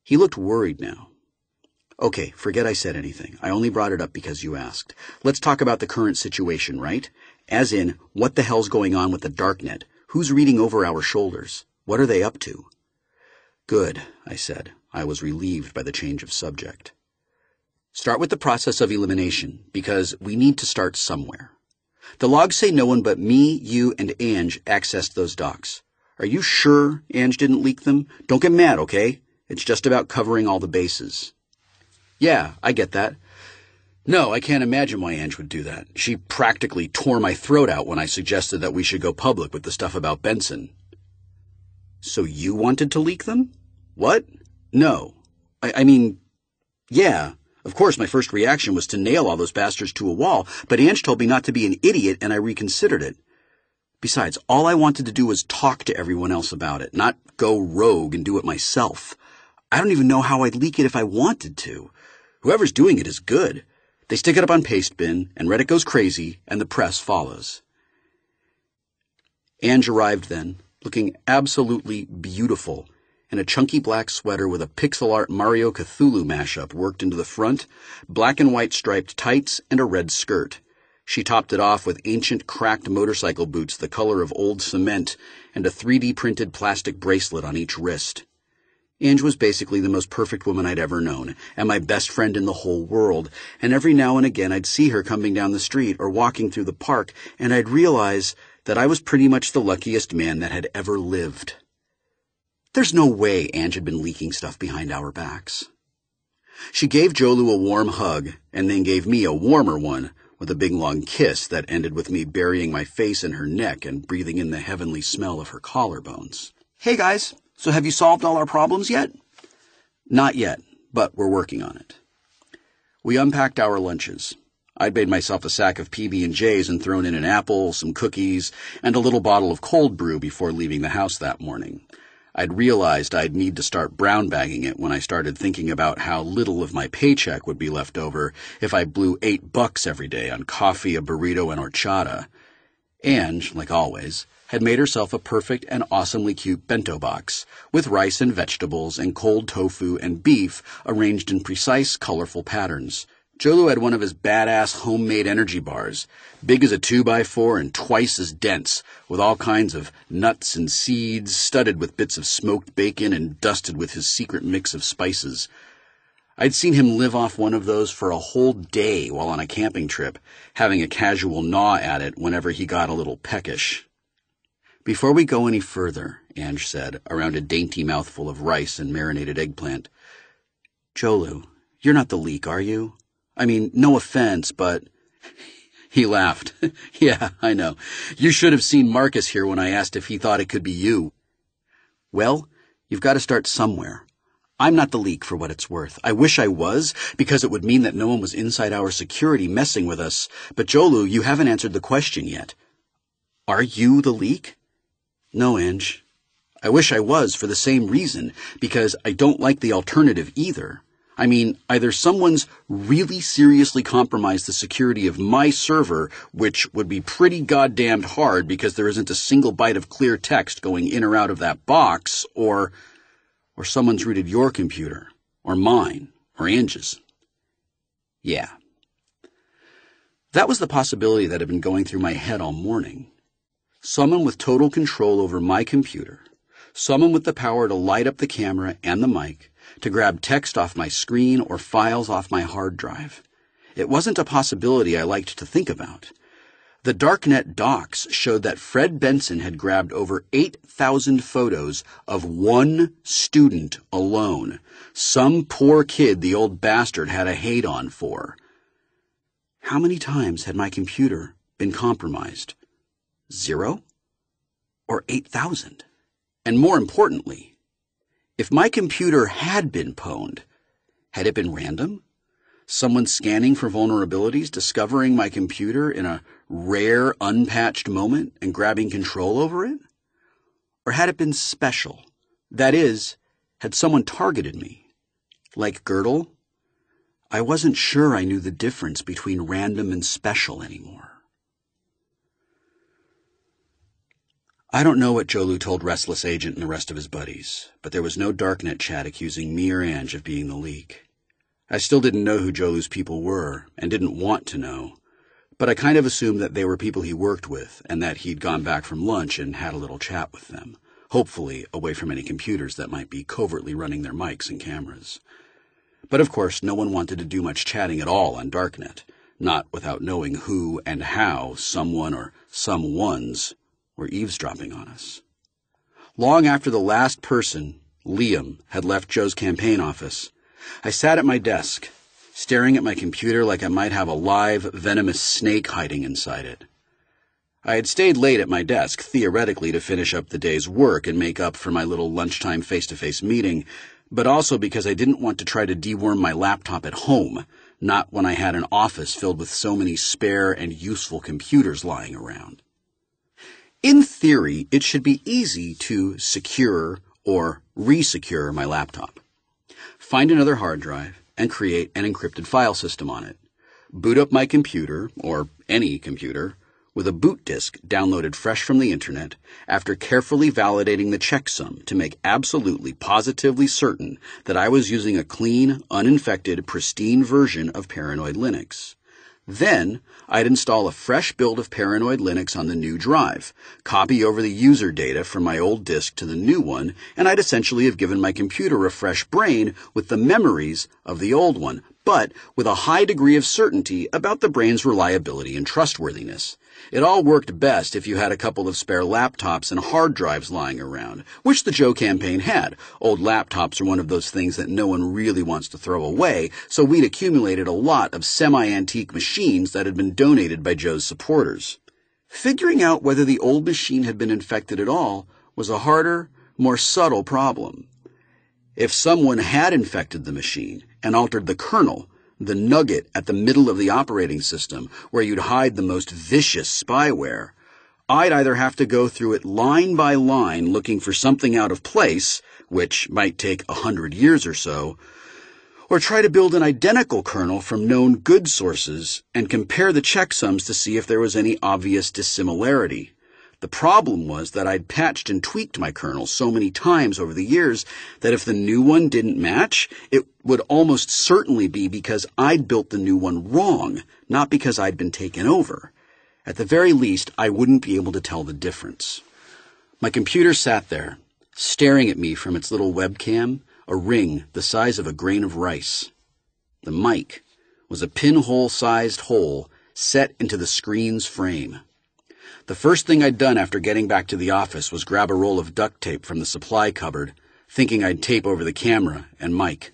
Speaker 1: He looked worried now. Okay, forget I said anything. I only brought it up because you asked. Let's talk about the current situation, right? As in, what the hell's going on with the darknet? Who's reading over our shoulders? What are they up to? Good, I said. I was relieved by the change of subject. Start with the process of elimination, because we need to start somewhere. The logs say no one but me, you, and Ange accessed those docs. Are you sure Ange didn't leak them? Don't get mad, okay? It's just about covering all the bases. Yeah, I get that. No, I can't imagine why Ange would do that. She practically tore my throat out when I suggested that we should go public with the stuff about Benson. So you wanted to leak them? What? No. I, I mean, yeah. Of course, my first reaction was to nail all those bastards to a wall, but Ange told me not to be an idiot, and I reconsidered it. Besides, all I wanted to do was talk to everyone else about it, not go rogue and do it myself. I don't even know how I'd leak it if I wanted to. Whoever's doing it is good. They stick it up on Pastebin, and Reddit goes crazy, and the press follows. Ange arrived then, looking absolutely beautiful, in a chunky black sweater with a pixel art Mario Cthulhu mashup worked into the front, black and white striped tights, and a red skirt. She topped it off with ancient cracked motorcycle boots the color of old cement and a three D printed plastic bracelet on each wrist. Ange was basically the most perfect woman I'd ever known, and my best friend in the whole world, and every now and again I'd see her coming down the street or walking through the park, and I'd realize that I was pretty much the luckiest man that had ever lived. There's no way Ange had been leaking stuff behind our backs. She gave Jolu a warm hug, and then gave me a warmer one, with a big long kiss that ended with me burying my face in her neck and breathing in the heavenly smell of her collarbones. Hey guys, so have you solved all our problems yet? Not yet, but we're working on it. We unpacked our lunches. I'd made myself a sack of P B and J's and thrown in an apple, some cookies, and a little bottle of cold brew before leaving the house that morning. I'd realized I'd need to start brown bagging it when I started thinking about how little of my paycheck would be left over if I blew eight bucks every day on coffee, a burrito, and horchata. Ange, like always, had made herself a perfect and awesomely cute bento box, with rice and vegetables and cold tofu and beef arranged in precise, colorful patterns. Jolu had one of his badass homemade energy bars, big as a two by four and twice as dense, with all kinds of nuts and seeds, studded with bits of smoked bacon and dusted with his secret mix of spices. I'd seen him live off one of those for a whole day while on a camping trip, having a casual gnaw at it whenever he got a little peckish. Before we go any further, Ange said, around a dainty mouthful of rice and marinated eggplant, Jolu, you're not the leak, are you? I mean, no offense, but... He laughed. Yeah, I know. You should have seen Marcus here when I asked if he thought it could be you. Well, you've got to start somewhere. I'm not the leak for what it's worth. I wish I was, because it would mean that no one was inside our security messing with us. But Jolu, you haven't answered the question yet. Are you the leak? No, Ange. I wish I was for the same reason, because I don't like the alternative either. I mean, either someone's really seriously compromised the security of my server, which would be pretty goddamned hard because there isn't a single byte of clear text going in or out of that box, or, or someone's rooted your computer, or mine, or Ange's. Yeah. That was the possibility that had been going through my head all morning. Someone with total control over my computer, someone with the power to light up the camera and the mic, to grab text off my screen or files off my hard drive. It wasn't a possibility I liked to think about. The Darknet docs showed that Fred Benson had grabbed over eight thousand photos of one student alone, some poor kid the old bastard had a hate on for. How many times had my computer been compromised? Zero? Or eight thousand? And more importantly, if my computer had been pwned, had it been random? Someone scanning for vulnerabilities, discovering my computer in a rare, unpatched moment and grabbing control over it? Or had it been special? That is, had someone targeted me? Like Gödel? I wasn't sure I knew the difference between random and special anymore. I don't know what Jolu told Restless Agent and the rest of his buddies, but there was no darknet chat accusing me or Ange of being the leak. I still didn't know who Jolu's people were, and didn't want to know, but I kind of assumed that they were people he worked with, and that he'd gone back from lunch and had a little chat with them, hopefully away from any computers that might be covertly running their mics and cameras. But of course, no one wanted to do much chatting at all on Darknet, not without knowing who and how someone or someones were eavesdropping on us. Long after the last person, Liam, had left Joe's campaign office, I sat at my desk, staring at my computer like I might have a live, venomous snake hiding inside it. I had stayed late at my desk, theoretically to finish up the day's work and make up for my little lunchtime face-to-face meeting, but also because I didn't want to try to deworm my laptop at home, not when I had an office filled with so many spare and useful computers lying around. In theory, it should be easy to secure or resecure my laptop. Find another hard drive and create an encrypted file system on it. Boot up my computer, or any computer, with a boot disk downloaded fresh from the internet after carefully validating the checksum to make absolutely positively certain that I was using a clean, uninfected, pristine version of Paranoid Linux. Then, I'd install a fresh build of Paranoid Linux on the new drive, copy over the user data from my old disk to the new one, and I'd essentially have given my computer a fresh brain with the memories of the old one, but with a high degree of certainty about the brain's reliability and trustworthiness. It all worked best if you had a couple of spare laptops and hard drives lying around, which the Joe campaign had. Old laptops are one of those things that no one really wants to throw away, so we'd accumulated a lot of semi-antique machines that had been donated by Joe's supporters. Figuring out whether the old machine had been infected at all was a harder, more subtle problem. If someone had infected the machine and altered the kernel, the nugget at the middle of the operating system where you'd hide the most vicious spyware, I'd either have to go through it line by line looking for something out of place, which might take a hundred years or so, or try to build an identical kernel from known good sources and compare the checksums to see if there was any obvious dissimilarity. The problem was that I'd patched and tweaked my kernel so many times over the years that if the new one didn't match, it would almost certainly be because I'd built the new one wrong, not because I'd been taken over. At the very least, I wouldn't be able to tell the difference. My computer sat there, staring at me from its little webcam, a ring the size of a grain of rice. The mic was a pinhole-sized hole set into the screen's frame. The first thing I'd done after getting back to the office was grab a roll of duct tape from the supply cupboard, thinking I'd tape over the camera and mic.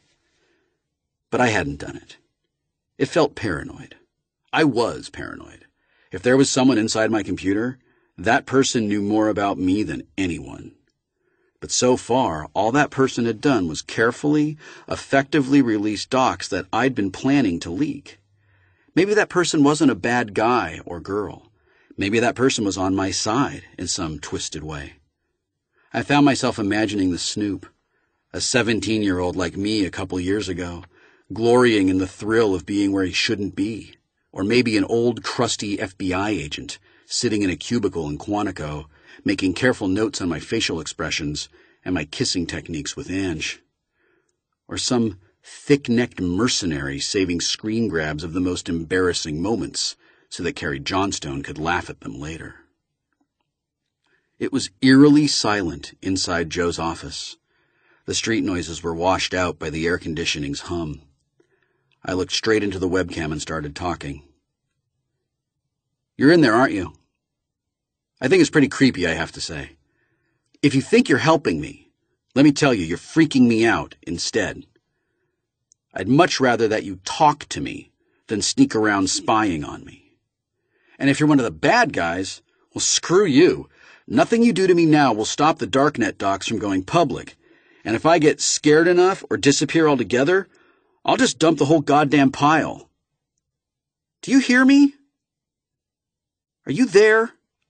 Speaker 1: But I hadn't done it. It felt paranoid. I was paranoid. If there was someone inside my computer, that person knew more about me than anyone. But so far, all that person had done was carefully, effectively release docs that I'd been planning to leak. Maybe that person wasn't a bad guy or girl. Maybe that person was on my side in some twisted way. I found myself imagining the Snoop, a seventeen-year-old like me a couple years ago, glorying in the thrill of being where he shouldn't be, or maybe an old, crusty F B I agent sitting in a cubicle in Quantico, making careful notes on my facial expressions and my kissing techniques with Ange. Or some thick-necked mercenary saving screen grabs of the most embarrassing moments, so that Carrie Johnstone could laugh at them later. It was eerily silent inside Joe's office. The street noises were washed out by the air conditioning's hum. I looked straight into the webcam and started talking. "You're in there, aren't you? I think it's pretty creepy, I have to say. If you think you're helping me, let me tell you, you're freaking me out instead. I'd much rather that you talk to me than sneak around spying on me. And if you're one of the bad guys, well, screw you. Nothing you do to me now will stop the Darknet docs from going public. And if I get scared enough or disappear altogether, I'll just dump the whole goddamn pile. Do you hear me? Are you there?"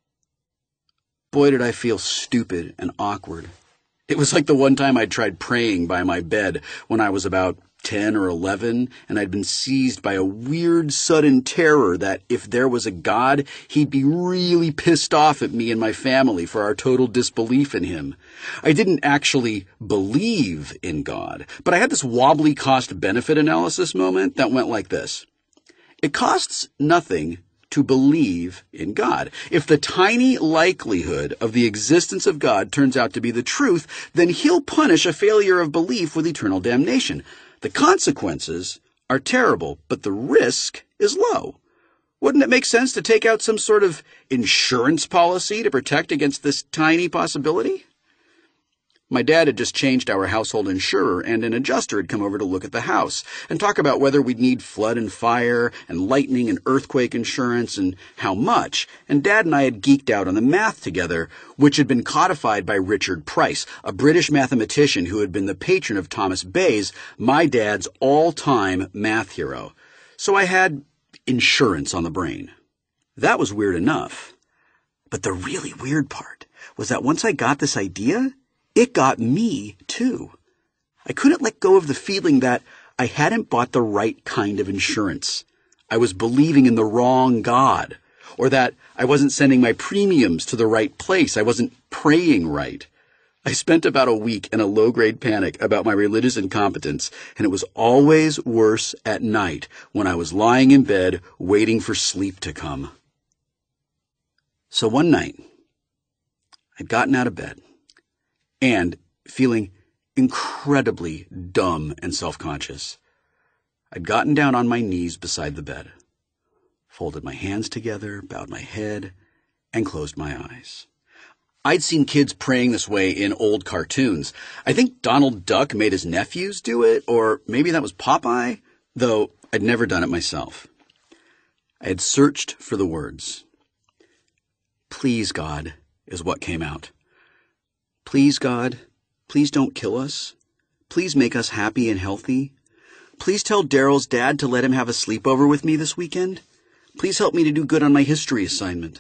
Speaker 1: Boy, did I feel stupid and awkward. It was like the one time I'd tried praying by my bed when I was about ten or eleven, and I'd been seized by a weird sudden terror that if there was a God, he'd be really pissed off at me and my family for our total disbelief in him. I didn't actually believe in God, but I had this wobbly cost-benefit analysis moment that went like this. It costs nothing to believe in God. If the tiny likelihood of the existence of God turns out to be the truth, then he'll punish a failure of belief with eternal damnation. The consequences are terrible, but the risk is low. Wouldn't it make sense to take out some sort of insurance policy to protect against this tiny possibility? My dad had just changed our household insurer, and an adjuster had come over to look at the house and talk about whether we'd need flood and fire and lightning and earthquake insurance and how much. And Dad and I had geeked out on the math together, which had been codified by Richard Price, a British mathematician who had been the patron of Thomas Bayes, my dad's all-time math hero. So I had insurance on the brain. That was weird enough. But the really weird part was that once I got this idea, it got me, too. I couldn't let go of the feeling that I hadn't bought the right kind of insurance. I was believing in the wrong God, or that I wasn't sending my premiums to the right place. I wasn't praying right. I spent about a week in a low-grade panic about my religious incompetence, and it was always worse at night when I was lying in bed waiting for sleep to come. So one night, I'd gotten out of bed, and feeling incredibly dumb and self-conscious, I'd gotten down on my knees beside the bed, folded my hands together, bowed my head, and closed my eyes. I'd seen kids praying this way in old cartoons. I think Donald Duck made his nephews do it, or maybe that was Popeye, though I'd never done it myself. I had searched for the words. Please, God, is what came out. Please, God, please don't kill us. Please make us happy and healthy. Please tell Daryl's dad to let him have a sleepover with me this weekend. Please help me to do good on my history assignment.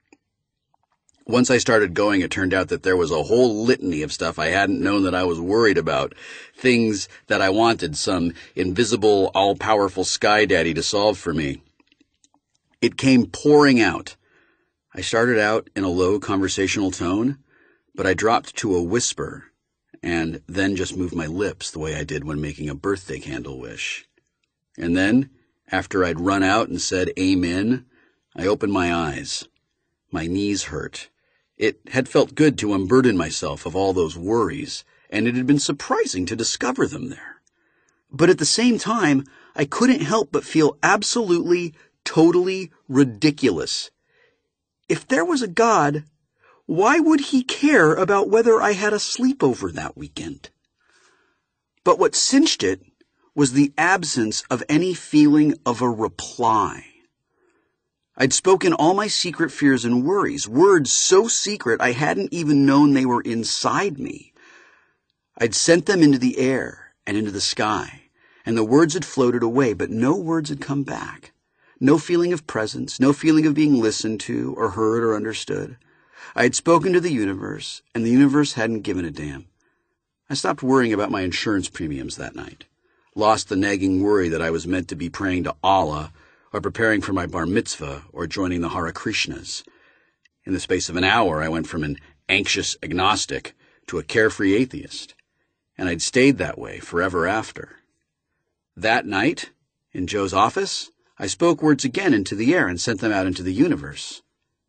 Speaker 1: Once I started going, it turned out that there was a whole litany of stuff I hadn't known that I was worried about. Things that I wanted some invisible, all-powerful sky daddy to solve for me. It came pouring out. I started out in a low conversational tone, but I dropped to a whisper, and then just moved my lips the way I did when making a birthday candle wish. And then, after I'd run out and said amen, I opened my eyes. My knees hurt. It had felt good to unburden myself of all those worries, and it had been surprising to discover them there. But at the same time, I couldn't help but feel absolutely, totally ridiculous. If there was a God, why would he care about whether I had a sleepover that weekend? But what cinched it was the absence of any feeling of a reply. I'd spoken all my secret fears and worries, words so secret I hadn't even known they were inside me. I'd sent them into the air and into the sky, and the words had floated away, but no words had come back. No feeling of presence, no feeling of being listened to or heard or understood. I had spoken to the universe, and the universe hadn't given a damn. I stopped worrying about my insurance premiums that night, lost the nagging worry that I was meant to be praying to Allah or preparing for my bar mitzvah or joining the Hare Krishnas. In the space of an hour, I went from an anxious agnostic to a carefree atheist, and I'd stayed that way forever after. That night, in Joe's office, I spoke words again into the air and sent them out into the universe.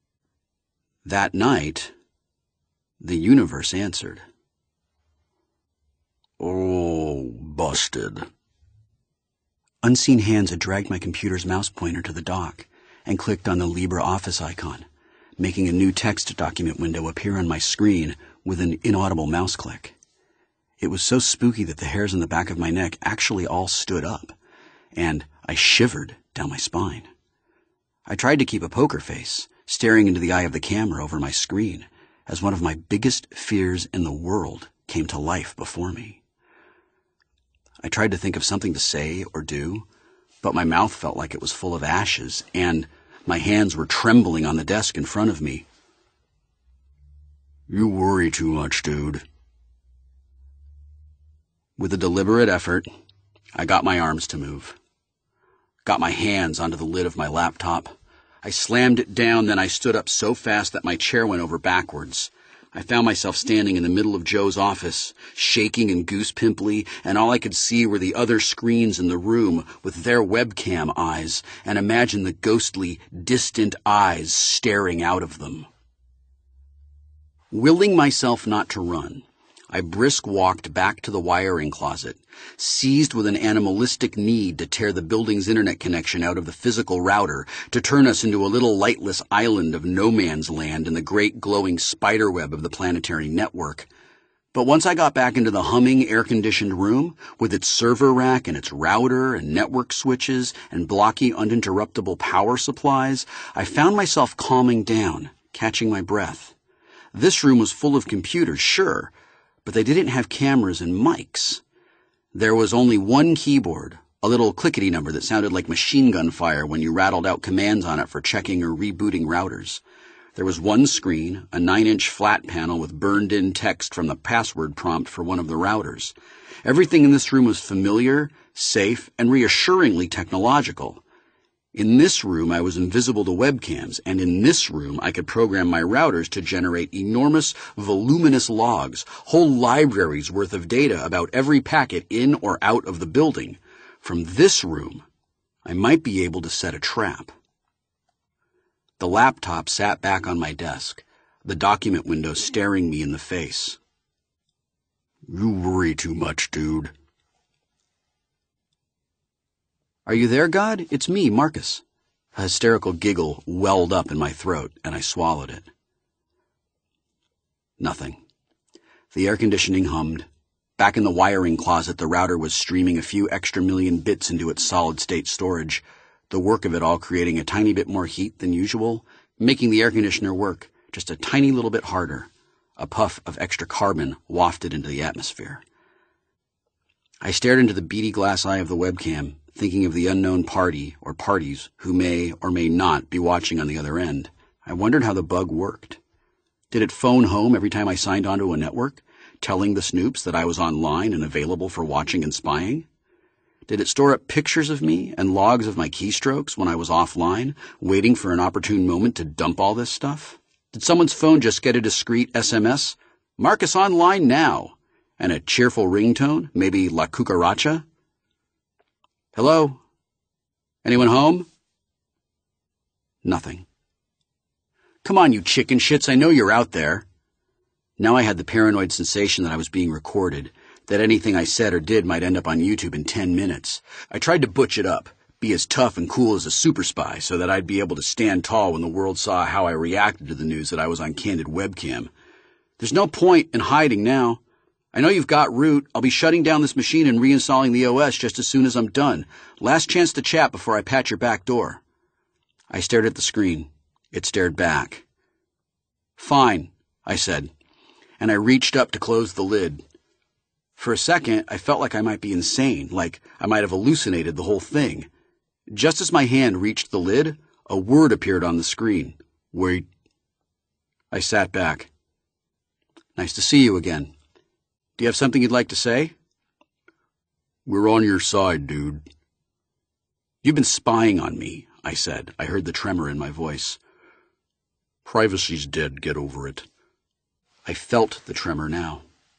Speaker 1: That night, the universe answered. Oh, busted. Unseen hands had dragged my computer's mouse pointer to the dock and clicked on the LibreOffice icon, making a new text document window appear on my screen with an inaudible mouse click. It was so spooky that the hairs on the back of my neck actually all stood up, and I shivered down my spine. I tried to keep a poker face, staring into the eye of the camera over my screen, as one of my biggest fears in the world came to life before me. I tried to think of something to say or do, but my mouth felt like it was full of ashes, and my hands were trembling on the desk in front of me. You worry too much, dude. With a deliberate effort, I got my arms to move. Got my hands onto the lid of my laptop. I slammed it down, then I stood up so fast that my chair went over backwards. I found myself standing in the middle of Joe's office, shaking and goose-pimply, and all I could see were the other screens in the room with their webcam eyes, and imagine the ghostly, distant eyes staring out of them. Willing myself not to run, I brisk walked back to the wiring closet, seized with an animalistic need to tear the building's internet connection out of the physical router to turn us into a little lightless island of no man's land in the great glowing spiderweb of the planetary network. But once I got back into the humming air-conditioned room, with its server rack and its router and network switches and blocky uninterruptible power supplies, I found myself calming down, catching my breath. This room was full of computers, sure, but they didn't have cameras and mics. There was only one keyboard, a little clickety number that sounded like machine gun fire when you rattled out commands on it for checking or rebooting routers. There was one screen, a nine-inch flat panel with burned-in text from the password prompt for one of the routers. Everything in this room was familiar, safe, and reassuringly technological. In this room, I was invisible to webcams, and in this room, I could program my routers to generate enormous, voluminous logs, whole libraries worth of data about every packet in or out of the building. From this room, I might be able to set a trap. The laptop sat back on my desk, the document window staring me in the face. You worry too much, dude. Are you there, God? It's me, Marcus. A hysterical giggle welled up in my throat, and I swallowed it. Nothing. The air conditioning hummed. Back in the wiring closet, the router was streaming a few extra million bits into its solid-state storage, the work of it all creating a tiny bit more heat than usual, making the air conditioner work just a tiny little bit harder. A puff of extra carbon wafted into the atmosphere. I stared into the beady glass eye of the webcam, thinking of the unknown party or parties who may or may not be watching on the other end. I wondered how the bug worked. Did it phone home every time I signed onto a network, telling the snoops that I was online and available for watching and spying? Did it store up pictures of me and logs of my keystrokes when I was offline, waiting for an opportune moment to dump all this stuff? Did someone's phone just get a discreet S M S, "Marcus online now," and a cheerful ringtone, maybe La Cucaracha? Hello? Anyone home? Nothing. Come on, you chicken shits, I know you're out there. Now I had the paranoid sensation that I was being recorded, that anything I said or did might end up on YouTube in ten minutes. I tried to butch it up, be as tough and cool as a super spy so that I'd be able to stand tall when the world saw how I reacted to the news that I was on candid webcam. There's no point in hiding now. I know you've got root. I'll be shutting down this machine and reinstalling the O S just as soon as I'm done. Last chance to chat before I patch your back door. I stared at the screen. It stared back. Fine, I said, and I reached up to close the lid. For a second, I felt like I might be insane, like I might have hallucinated the whole thing. Just as my hand reached the lid, a word appeared on the screen. Wait. I sat back. Nice to see you again. Do you have something you'd like to say? We're on your side, dude. You've been spying on me, I said. I heard the tremor in my voice. Privacy's dead, get over it. I felt the tremor now.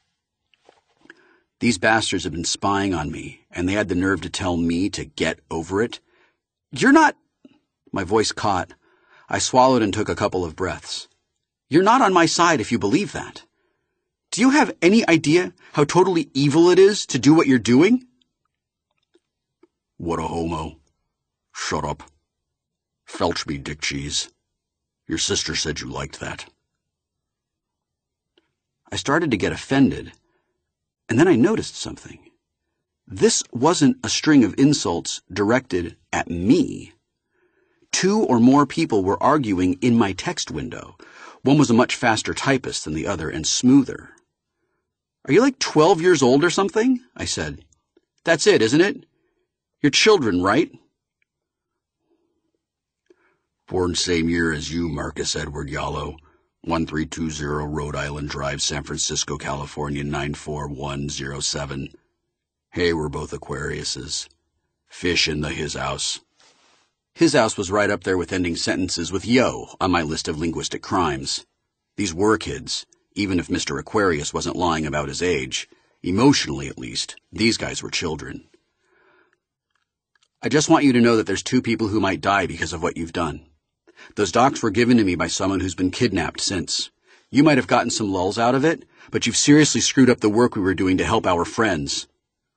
Speaker 1: These bastards have been spying on me, and they had the nerve to tell me to get over it. You're not... My voice caught. I swallowed and took a couple of breaths. You're not on my side if you believe that. Do you have any idea how totally evil it is to do what you're doing? What a homo. Shut up. Felch me, dick cheese. Your sister said you liked that. I started to get offended, and then I noticed something. This wasn't a string of insults directed at me. Two or more people were arguing in my text window. One was a much faster typist than the other and smoother. Are you like twelve years old or something? I said. That's it, isn't it? You're children, right? Born same year as you, Marcus Edward Yallo. one three two zero Rhode Island Drive, San Francisco, California, nine four one zero seven. Hey, we're both Aquariuses. Fish in the his house. His house was right up there with ending sentences with yo on my list of linguistic crimes. These were kids, even if Mister Aquarius wasn't lying about his age. Emotionally, at least, these guys were children. I just want you to know that there's two people who might die because of what you've done. Those docs were given to me by someone who's been kidnapped since. You might have gotten some lulls out of it, but you've seriously screwed up the work we were doing to help our friends.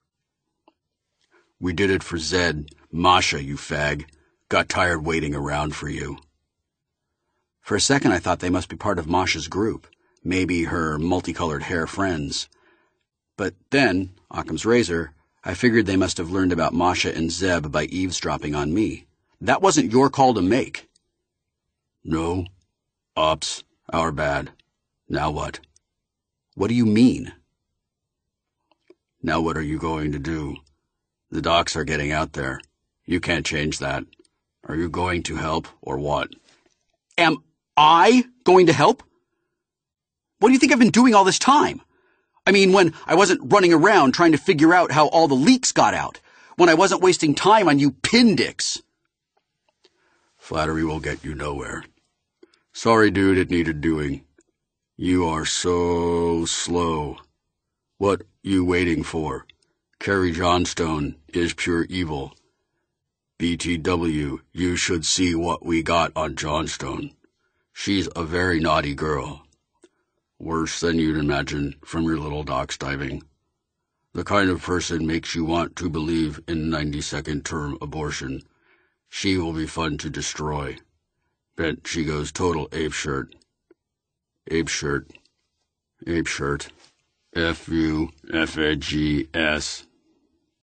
Speaker 1: We did it for Zed. Masha, you fag. Got tired waiting around for you. For a second I thought they must be part of Masha's group, maybe her multicolored hair friends. But then, Occam's razor, I figured they must have learned about Masha and Zeb by eavesdropping on me. That wasn't your call to make. No. Ops. Our bad. Now what? What do you mean? Now what are you going to do? The docs are getting out there. You can't change that. Are you going to help, or what? Am I going to help? What do you think I've been doing all this time? I mean, when I wasn't running around trying to figure out how all the leaks got out. When I wasn't wasting time on you pindicks. Flattery will get you nowhere. Sorry, dude, it needed doing. You are so slow. What you waiting for? Carrie Johnstone is pure evil. B T W, you should see what we got on Johnstone. She's a very naughty girl. Worse than you'd imagine from your little docs diving. The kind of person makes you want to believe in ninety-second term abortion. She will be fun to destroy. Bet she goes total apeshit. Apeshit. Apeshit. F U F A G S.